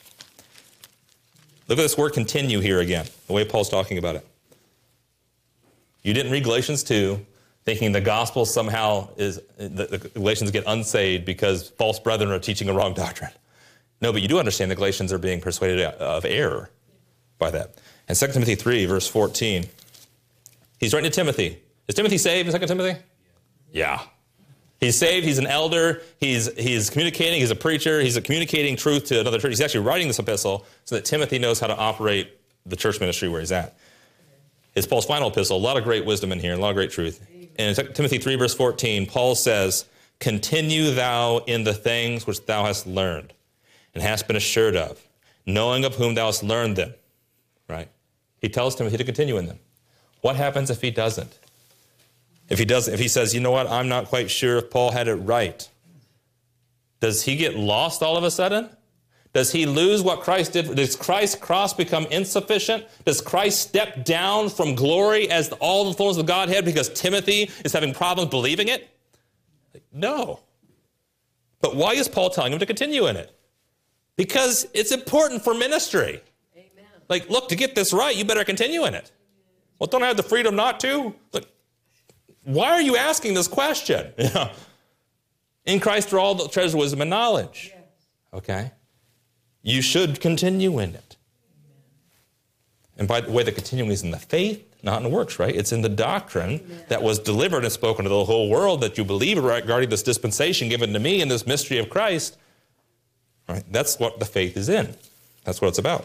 Look at this word continue here again, the way Paul's talking about it. You didn't read Galatians two thinking the gospel somehow is, the, the Galatians get unsaved because false brethren are teaching a wrong doctrine. No, but you do understand the Galatians are being persuaded of error by that. And Second Timothy three, verse fourteen, he's writing to Timothy. Is Timothy saved in Second Timothy? Yeah. He's saved, he's an elder, he's, he's communicating, he's a preacher, he's communicating truth to another church. He's actually writing this epistle so that Timothy knows how to operate the church ministry where he's at. It's Paul's final epistle, a lot of great wisdom in here, a lot of great truth. And in Second Timothy three, verse fourteen, Paul says, continue thou in the things which thou hast learned and hast been assured of, knowing of whom thou hast learned them, right? He tells Timothy to continue in them. What happens if he doesn't? If he does, if he says, you know what, I'm not quite sure if Paul had it right, does he get lost all of a sudden? Does he lose what Christ did? Does Christ's cross become insufficient? Does Christ step down from glory as all the fullness of Godhead because Timothy is having problems believing it? No. But why is Paul telling him to continue in it? Because it's important for ministry. Amen. Like, look, to get this right, you better continue in it. Well, don't I have the freedom not to? Look, why are you asking this question? You know, in Christ are all the treasure, wisdom, and knowledge. Yes. Okay? You should continue in it. Amen. And by the way, the continuing is in the faith, not in the works, right? It's in the doctrine Amen. That was delivered and spoken to the whole world that you believe regarding this dispensation given to me in this mystery of Christ. Right? That's what the faith is in. That's what it's about.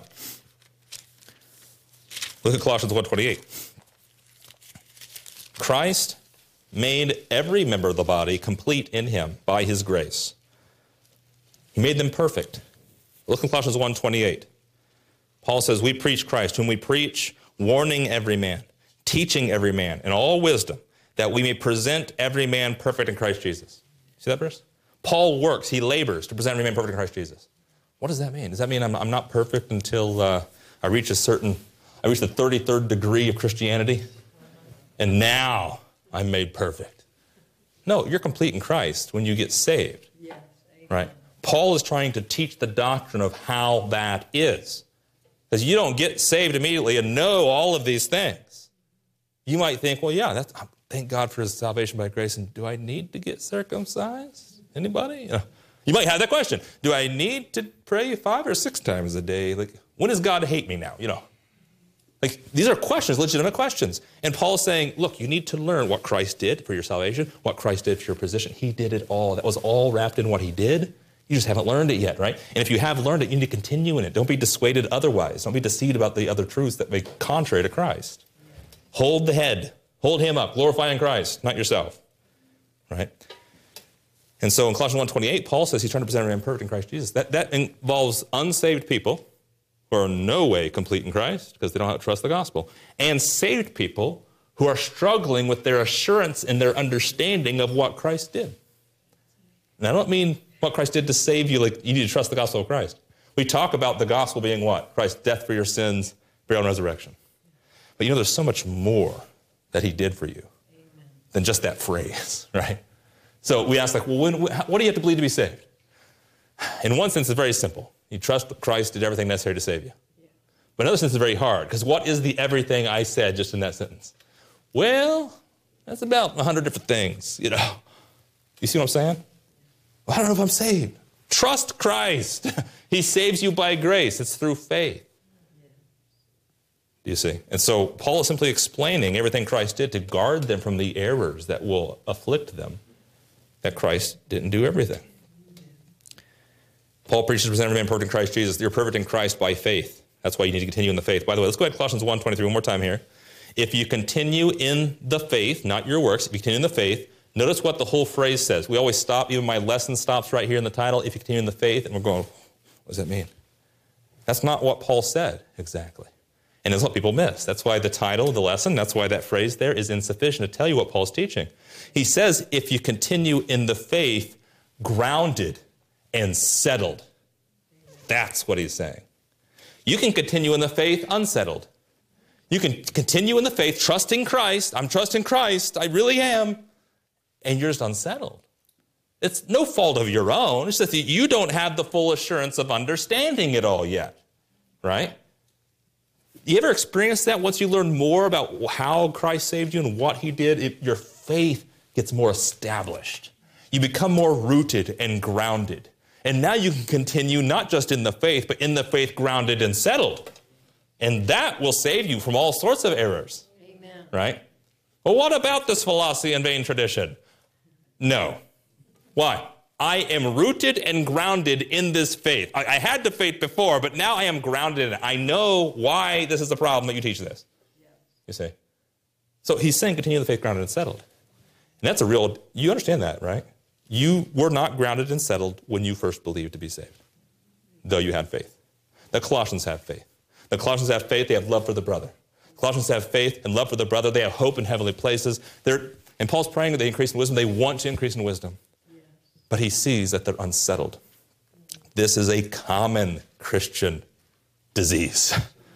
Look at Colossians one twenty-eight. Christ made every member of the body complete in him by his grace. He made them perfect. Look in Colossians one twenty-eight. Paul says, we preach Christ, whom we preach, warning every man, teaching every man in all wisdom, that we may present every man perfect in Christ Jesus. See that verse? Paul works, he labors to present every man perfect in Christ Jesus. What does that mean? Does that mean I'm, I'm not perfect until uh, I reach a certain, I reach the thirty-third degree of Christianity? And now I'm made perfect. No, you're complete in Christ when you get saved. Yes, right? Paul is trying to teach the doctrine of how that is. Because you don't get saved immediately and know all of these things. You might think, well, yeah, that's, thank God for his salvation by grace. And do I need to get circumcised? Anybody? You know, you might have that question. Do I need to pray five or six times a day? Like, when does God hate me now? You know. Like, these are questions, legitimate questions. And Paul is saying, look, you need to learn what Christ did for your salvation, what Christ did for your position. He did it all. That was all wrapped in what he did. You just haven't learned it yet, right? And if you have learned it, you need to continue in it. Don't be dissuaded otherwise. Don't be deceived about the other truths that may be contrary to Christ. Hold the head. Hold him up. Glorify in Christ, not yourself, right? And so in Colossians one twenty-eight, Paul says he's trying to present a man perfect in Christ Jesus. That, that involves unsaved people who are in no way complete in Christ because they don't have to trust the gospel, and saved people who are struggling with their assurance and their understanding of what Christ did. And I don't mean what Christ did to save you, like you need to trust the gospel of Christ. We talk about the gospel being what? Christ's death for your sins, burial and resurrection. But you know, there's so much more that he did for you Amen. Than just that phrase, right? So we ask, like, well, when, what do you have to believe to be saved? In one sense, it's very simple. You trust that Christ did everything necessary to save you. Yeah. But in another sense, it's very hard, because what is the everything I said just in that sentence? Well, that's about a hundred different things, you know. You see what I'm saying? Well, I don't know if I'm saved. Trust Christ. He saves you by grace. It's through faith. Do you see? And so Paul is simply explaining everything Christ did to guard them from the errors that will afflict them, that Christ didn't do everything. Paul preaches to present every man perfect in Christ Jesus. You're perfect in Christ by faith. That's why you need to continue in the faith. By the way, let's go ahead to Colossians one twenty-three one more time here. If you continue in the faith, not your works, if you continue in the faith, notice what the whole phrase says. We always stop, even my lesson stops right here in the title, if you continue in the faith, and we're going, What does that mean? That's not what Paul said exactly. And it's what people miss. That's why the title of the lesson, that's why that phrase there is insufficient to tell you what Paul's teaching. He says, if you continue in the faith, grounded and settled. That's what he's saying. You can continue in the faith unsettled. You can continue in the faith, trusting Christ. I'm trusting Christ. I really am. And you're just unsettled. It's no fault of your own. It's just that you don't have the full assurance of understanding it all yet, right? You ever experience that once you learn more about how Christ saved you and what he did? It, your faith gets more established. You become more rooted and grounded. And now you can continue not just in the faith, but in the faith grounded and settled. And that will save you from all sorts of errors. Amen. Right? Well, what about this philosophy and vain tradition? No. Why? I am rooted and grounded in this faith. I, I had the faith before, but now I am grounded in it. I know why this is the problem that you teach this. Yes. You see? So he's saying continue the faith grounded and settled. And that's a real, you understand that, right? You were not grounded and settled when you first believed to be saved, though you had faith. The Colossians have faith. The Colossians have faith, they have love for the brother. Colossians have faith and love for the brother. They have hope in heavenly places. They're, and Paul's praying that they increase in wisdom. They want to increase in wisdom. Yes. But he sees that they're unsettled. This is a common Christian disease,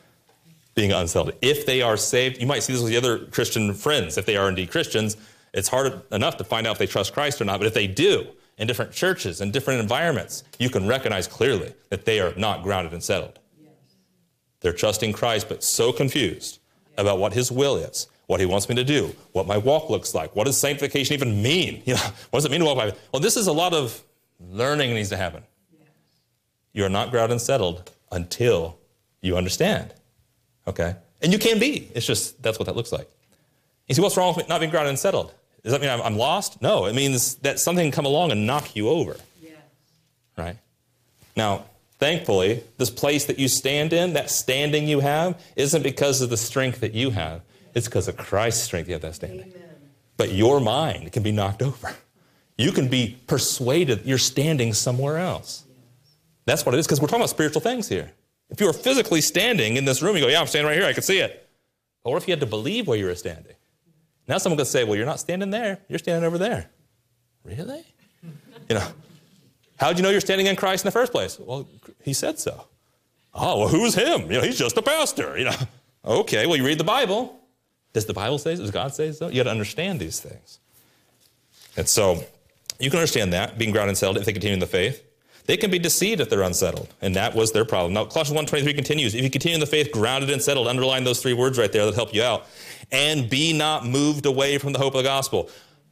being unsettled. If they are saved, you might see this with the other Christian friends. If they are indeed Christians, it's hard enough to find out if they trust Christ or not. But if they do, in different churches and different environments, you can recognize clearly that they are not grounded and settled. They're trusting Christ, but so confused about what his will is, what he wants me to do, what my walk looks like. What does sanctification even mean? You know, what does it mean to walk by faith? Well, this is a lot of learning that needs to happen. Yes. You are not grounded and settled until you understand. Okay? And you can be. It's just, that's what that looks like. You see, what's wrong with not being grounded and settled? Does that mean I'm, I'm lost? No, it means that something can come along and knock you over. Yes. Right? Now, thankfully, this place that you stand in, that standing you have, isn't because of the strength that you have. It's because of Christ's strength you have that standing. Amen. But your mind can be knocked over. You can be persuaded you're standing somewhere else. Yes. That's what it is, because we're talking about spiritual things here. If you were physically standing in this room, you go, yeah, I'm standing right here, I can see it. Or if you had to believe where you were standing. Now someone could say, well, you're not standing there, you're standing over there. Really? You know. How'd you know you're standing in Christ in the first place? Well, he said so. Oh, well, who's him? You know, he's just a pastor. You know, okay, well, you read the Bible. Does the Bible say so? Does God say so? You got to understand these things. And so you can understand that, being grounded and settled if they continue in the faith. They can be deceived if they're unsettled, and that was their problem. Now, Colossians one twenty-three continues. If you continue in the faith, grounded and settled, underline those three words right there that help you out. And be not moved away from the hope of the gospel.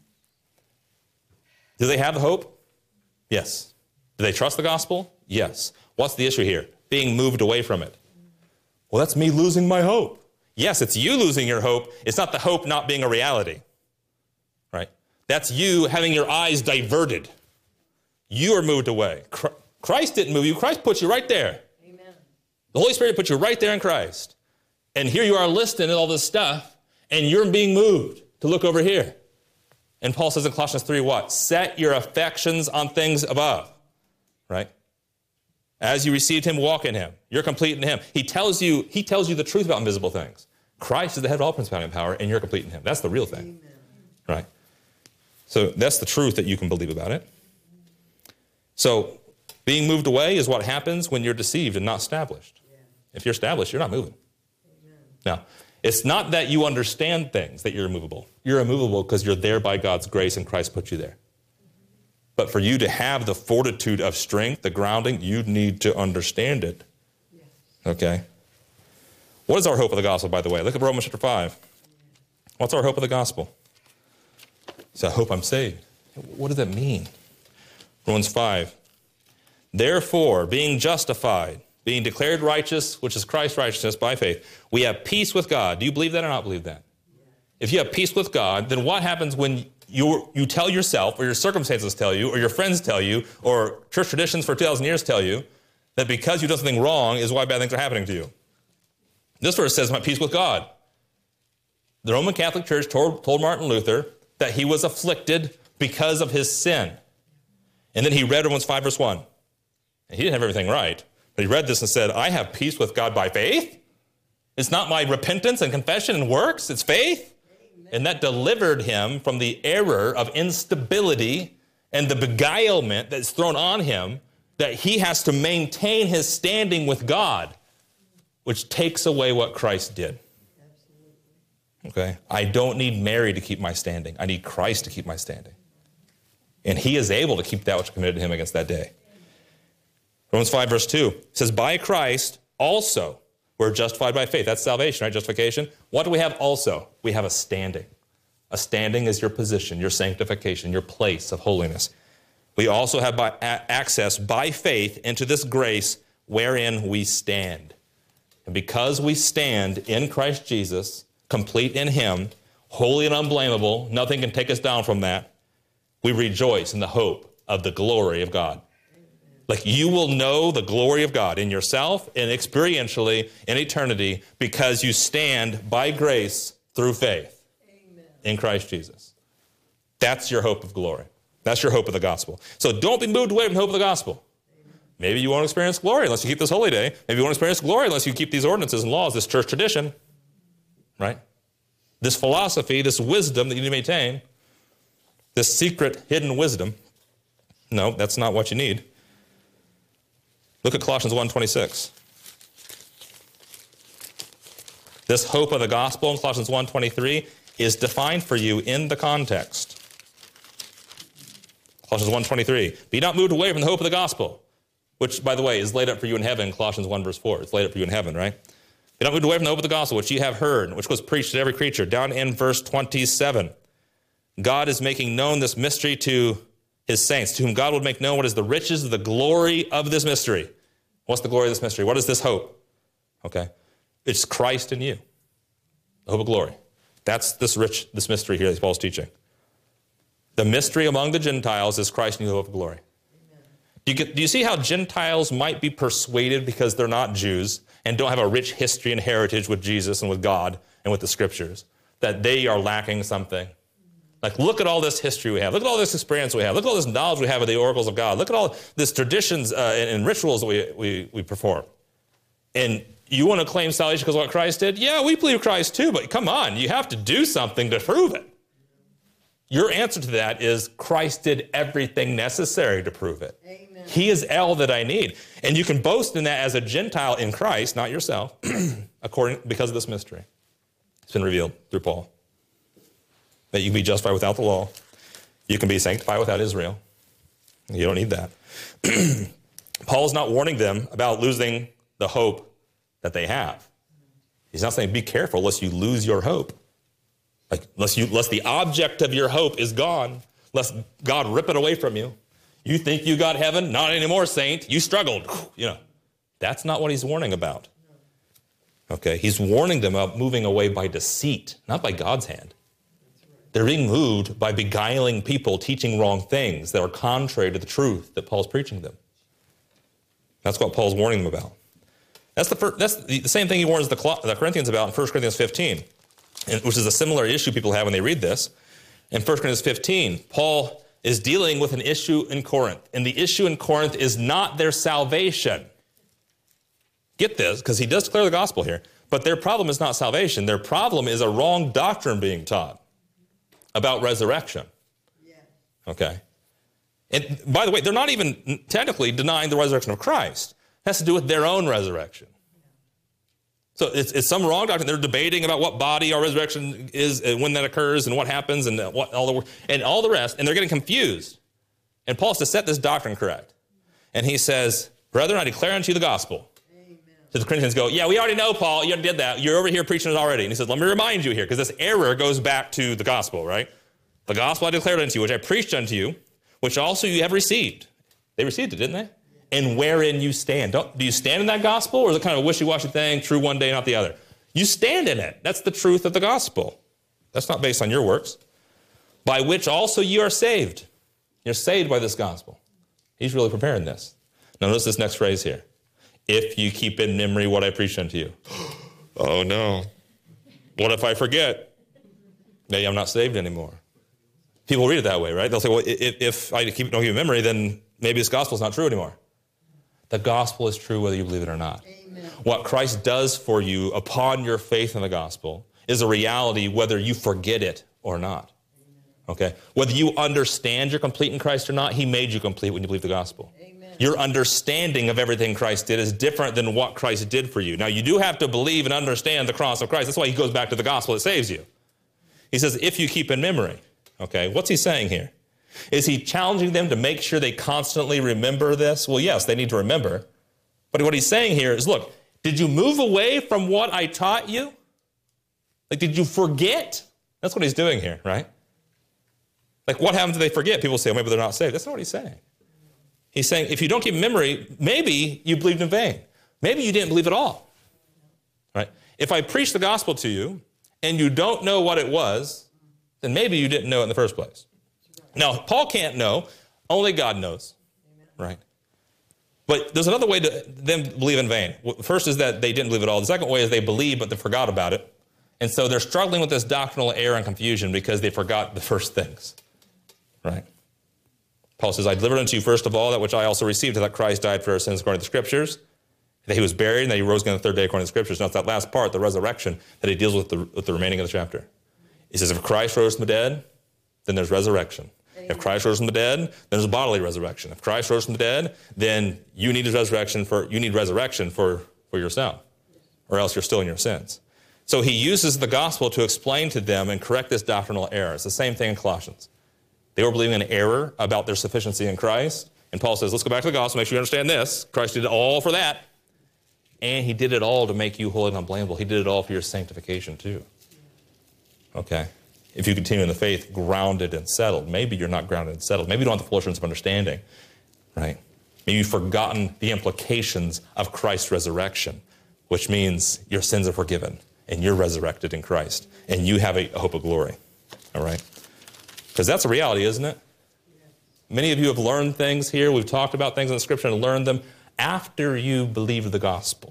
Do they have the hope? Yes. Do they trust the gospel? Yes. What's the issue here? Being moved away from it. Well, that's me losing my hope. Yes, it's you losing your hope. It's not the hope not being a reality. Right? That's you having your eyes diverted. You are moved away. Christ didn't move you. Christ put you right there. Amen. The Holy Spirit put you right there in Christ. And here you are listening to all this stuff, and you're being moved to look over here. And Paul says in Colossians three, what? Set your affections on things above. Right? As you received him, walk in him. You're complete in him. He tells you, he tells you the truth about invisible things. Christ is the head of all principality and power, and you're complete in him. That's the real thing. Amen. Right? So that's the truth that you can believe about it. So being moved away is what happens when you're deceived and not established. Yeah. If you're established, you're not moving. Amen. Now, it's not that you understand things that you're immovable. You're immovable because you're there by God's grace and Christ put you there. But for you to have the fortitude of strength, the grounding, you need to understand it. Yes. Okay? What is our hope of the gospel, by the way? Look at Romans chapter five. What's our hope of the gospel? It's I hope I'm saved. What does that mean? Romans five. Therefore, being justified, being declared righteous, which is Christ's righteousness by faith, we have peace with God. Do you believe that or not believe that? Yeah. If you have peace with God, then what happens when you you tell yourself, or your circumstances tell you, or your friends tell you, or church traditions for two thousand years tell you, that because you've done something wrong is why bad things are happening to you? This verse says, my peace with God. The Roman Catholic Church told, told Martin Luther that he was afflicted because of his sin. And then he read Romans five, verse one. And he didn't have everything right. But he read this and said, I have peace with God by faith. It's not my repentance and confession and works, it's faith. Amen. And that delivered him from the error of instability and the beguilement that's thrown on him, that he has to maintain his standing with God, which takes away what Christ did. Okay? I don't need Mary to keep my standing. I need Christ to keep my standing. And he is able to keep that which committed to him against that day. Romans five, verse two says, by Christ also we're justified by faith. That's salvation, right? Justification. What do we have also? We have a standing. A standing is your position, your sanctification, your place of holiness. We also have by access by faith into this grace wherein we stand. And because we stand in Christ Jesus, complete in him, holy and unblameable, nothing can take us down from that, we rejoice in the hope of the glory of God. Like you will know the glory of God in yourself and experientially in eternity because you stand by grace through faith. Amen. In Christ Jesus. That's your hope of glory. That's your hope of the gospel. So don't be moved away from the hope of the gospel. Amen. Maybe you won't experience glory unless you keep this holy day. Maybe you won't experience glory unless you keep these ordinances and laws, this church tradition, right? This philosophy, this wisdom that you need to maintain, this secret hidden wisdom. No, that's not what you need. Look at Colossians one twenty-six. This hope of the gospel in Colossians one twenty-three is defined for you in the context. Colossians one twenty-three. Be not moved away from the hope of the gospel, which, by the way, is laid up for you in heaven, Colossians one verse four. It's laid up for you in heaven, right? Be not moved away from the hope of the gospel, which ye have heard, which was preached to every creature. Down in verse twenty-seven. God is making known this mystery to his saints, to whom God would make known what is the riches of the glory of this mystery. What's the glory of this mystery? What is this hope? Okay. It's Christ in you. The hope of glory. That's this rich, this mystery here that Paul's teaching. The mystery among the Gentiles is Christ in you, the hope of glory. Do you, get, do you see how Gentiles might be persuaded because they're not Jews and don't have a rich history and heritage with Jesus and with God and with the scriptures, that they are lacking something? Like, look at all this history we have. Look at all this experience we have. Look at all this knowledge we have of the oracles of God. Look at all this traditions uh, and, and rituals that we, we, we perform. And you want to claim salvation because of what Christ did? Yeah, we believe Christ too, but come on, you have to do something to prove it. Your answer to that is Christ did everything necessary to prove it. Amen. He is all that I need. And you can boast in that as a Gentile in Christ, not yourself, according because of this mystery. It's been revealed through Paul. That you can be justified without the law. You can be sanctified without Israel. You don't need that. Paul's not warning them about losing the hope that they have. He's not saying be careful lest you lose your hope. Like, lest, you, lest the object of your hope is gone, lest God rip it away from you. You think you got heaven? Not anymore, saint. You struggled. You know, that's not what he's warning about. Okay, he's warning them about moving away by deceit, not by God's hand. They're being moved by beguiling people teaching wrong things that are contrary to the truth that Paul's preaching them. That's what Paul's warning them about. That's the, first, that's the same thing he warns the, the Corinthians about in First Corinthians fifteen, which is a similar issue people have when they read this. In First Corinthians fifteen, Paul is dealing with an issue in Corinth, and the issue in Corinth is not their salvation. Get this, because he does declare the gospel here, but their problem is not salvation. Their problem is a wrong doctrine being taught about resurrection. Yeah. Okay. And by the way, they're not even technically denying the resurrection of Christ. It has to do with their own resurrection. So it's, it's some wrong doctrine. They're debating about what body our resurrection is and when that occurs and what happens and what all the and all the rest, and they're getting confused. And Paul has to set this doctrine correct. And he says, "Brethren, I declare unto you the gospel." Amen. So the Corinthians go, "Yeah, we already know, Paul. You already did that. You're over here preaching it already." And he says, "Let me remind you here, because this error goes back to the gospel, right? The gospel I declared unto you, which I preached unto you, which also you have received." They received it, didn't they? "And wherein you stand." Don't, do you stand in that gospel, or is it kind of a wishy-washy thing, true one day, not the other? You stand in it. That's the truth of the gospel. That's not based on your works. "By which also you are saved." You're saved by this gospel. He's really preparing this. Now notice this next phrase here. "If you keep in memory what I preached unto you." Oh no. What if I forget? Maybe I'm not saved anymore. People read it that way, right? They'll say, well, if, if I keep, don't keep in memory, then maybe this gospel's not true anymore. The gospel is true whether you believe it or not. Amen. What Christ does for you upon your faith in the gospel is a reality whether you forget it or not. Okay? Whether you understand you're complete in Christ or not, he made you complete when you believe the gospel. Amen. Your understanding of everything Christ did is different than what Christ did for you. Now, you do have to believe and understand the cross of Christ. That's why he goes back to the gospel that saves you. He says, if you keep in memory. Okay, what's he saying here? Is he challenging them to make sure they constantly remember this? Well, yes, they need to remember. But what he's saying here is, look, did you move away from what I taught you? Like, did you forget? That's what he's doing here, right? Like, what happens if they forget? People say, well, maybe they're not saved. That's not what he's saying. He's saying, if you don't keep memory, maybe you believed in vain. Maybe you didn't believe at all, right? If I preach the gospel to you and you don't know what it was, then maybe you didn't know it in the first place. Now, Paul can't know. Only God knows, right? But there's another way to them believe in vain. First is that they didn't believe at all. The second way is they believed, but they forgot about it. And so they're struggling with this doctrinal error and confusion because they forgot the first things, right? Paul says, I delivered unto you first of all that which I also received, that Christ died for our sins according to the Scriptures, that he was buried, and that he rose again the third day according to the Scriptures. Now, it's that last part, the resurrection, that he deals with the, with the remaining of the chapter. He says, if Christ rose from the dead, then there's resurrection. Amen. If Christ rose from the dead, then there's a bodily resurrection. If Christ rose from the dead, then you need a resurrection for you need resurrection for, for yourself, or else you're still in your sins. So he uses the gospel to explain to them and correct this doctrinal error. It's the same thing in Colossians. They were believing an error about their sufficiency in Christ. And Paul says, let's go back to the gospel, make sure you understand this. Christ did it all for that. And he did it all to make you holy and unblameable. He did it all for your sanctification too. Okay? If you continue in the faith, grounded and settled. Maybe you're not grounded and settled. Maybe you don't have the full assurance of understanding. Right? Maybe you've forgotten the implications of Christ's resurrection, which means your sins are forgiven and you're resurrected in Christ and you have a hope of glory. All right? Because that's a reality, isn't it? Many of you have learned things here. We've talked about things in the Scripture and learned them after you believed the gospel.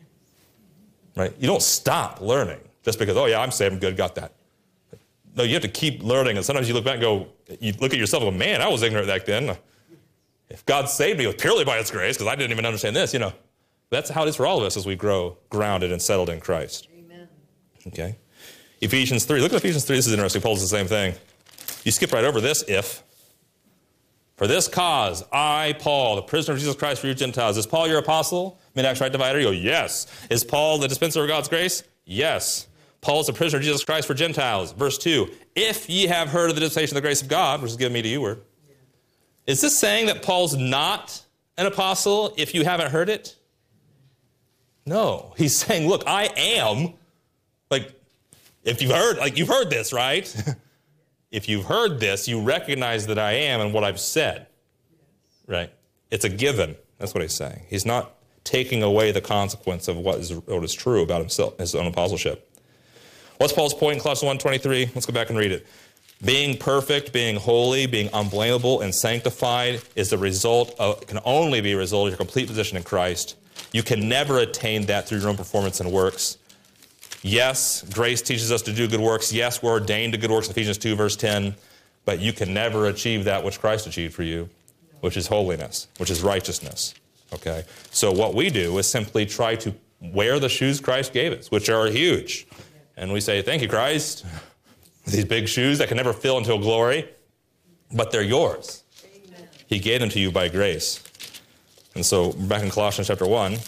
Right? You don't stop learning just because, oh yeah, I'm saved, I'm good, got that. No, you have to keep learning. And sometimes you look back and go, you look at yourself and go, man, I was ignorant back then. If God saved me, it was purely by his grace because I didn't even understand this, you know. That's how it is for all of us as we grow grounded and settled in Christ. Amen. Okay? Ephesians three. Look at Ephesians three. This is interesting. Paul does the same thing. You skip right over this if. For this cause, I, Paul, the prisoner of Jesus Christ for you Gentiles. Is Paul your apostle? Mid-Acts right divider? You go, yes. Is Paul the dispenser of God's grace? Yes. Paul is the prisoner of Jesus Christ for Gentiles. Verse two, if ye have heard of the dispensation of the grace of God, which is given me to you word. Yeah. Is this saying that Paul's not an apostle if you haven't heard it? No. He's saying, look, I am. Like, if you've heard, like you've heard this, right? If you've heard this, you recognize that I am and what I've said, right? It's a given. That's what he's saying. He's not taking away the consequence of what is, what is true about himself, his own apostleship. What's Paul's point in Colossians one twenty-three? Let's go back and read it. Being perfect, being holy, being unblameable, and sanctified is the result of, can only be a result of your complete position in Christ. You can never attain that through your own performance and works. Yes, grace teaches us to do good works. Yes, we're ordained to good works, Ephesians two, verse ten. But you can never achieve that which Christ achieved for you, which is holiness, which is righteousness. Okay? So what we do is simply try to wear the shoes Christ gave us, which are huge. And we say, thank you, Christ. These big shoes that can never fill into a glory, but they're yours. Amen. He gave them to you by grace. And so back in Colossians chapter one,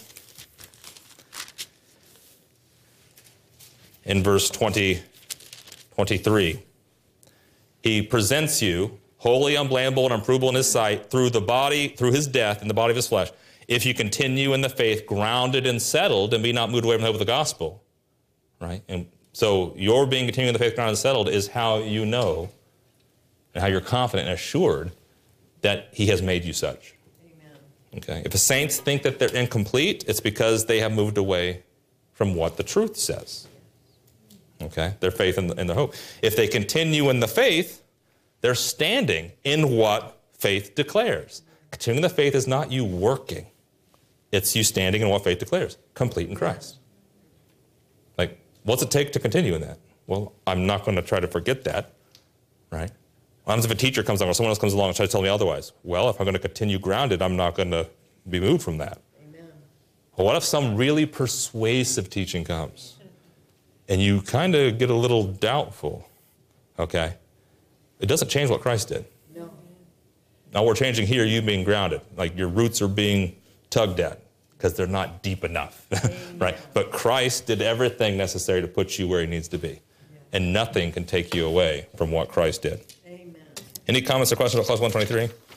in verse twenty, twenty-three, he presents you holy, unblameable, and unprovable in his sight through the body, through his death in the body of his flesh. If you continue in the faith, grounded and settled, and be not moved away from the hope of the gospel. Right? And so your being continuing in the faith, grounded and settled is how you know and how you're confident and assured that he has made you such. Amen. Okay. If the saints think that they're incomplete, it's because they have moved away from what the truth says. Okay? Their faith and their hope. If they continue in the faith, they're standing in what faith declares. Continuing in the faith is not you working. It's you standing in what faith declares. Complete in Christ. Like, what's it take to continue in that? Well, I'm not going to try to forget that, right? What happens if a teacher comes along or someone else comes along and tries to tell me otherwise? Well, if I'm going to continue grounded, I'm not going to be moved from that. Amen. But what if some really persuasive teaching comes and you kind of get a little doubtful? Okay? It doesn't change what Christ did. No. Now we're changing here, you being grounded. Like your roots are being tugged at because they're not deep enough. Right? But Christ did everything necessary to put you where he needs to be. And nothing can take you away from what Christ did. Amen. Any comments or questions about Colossians one twenty-three?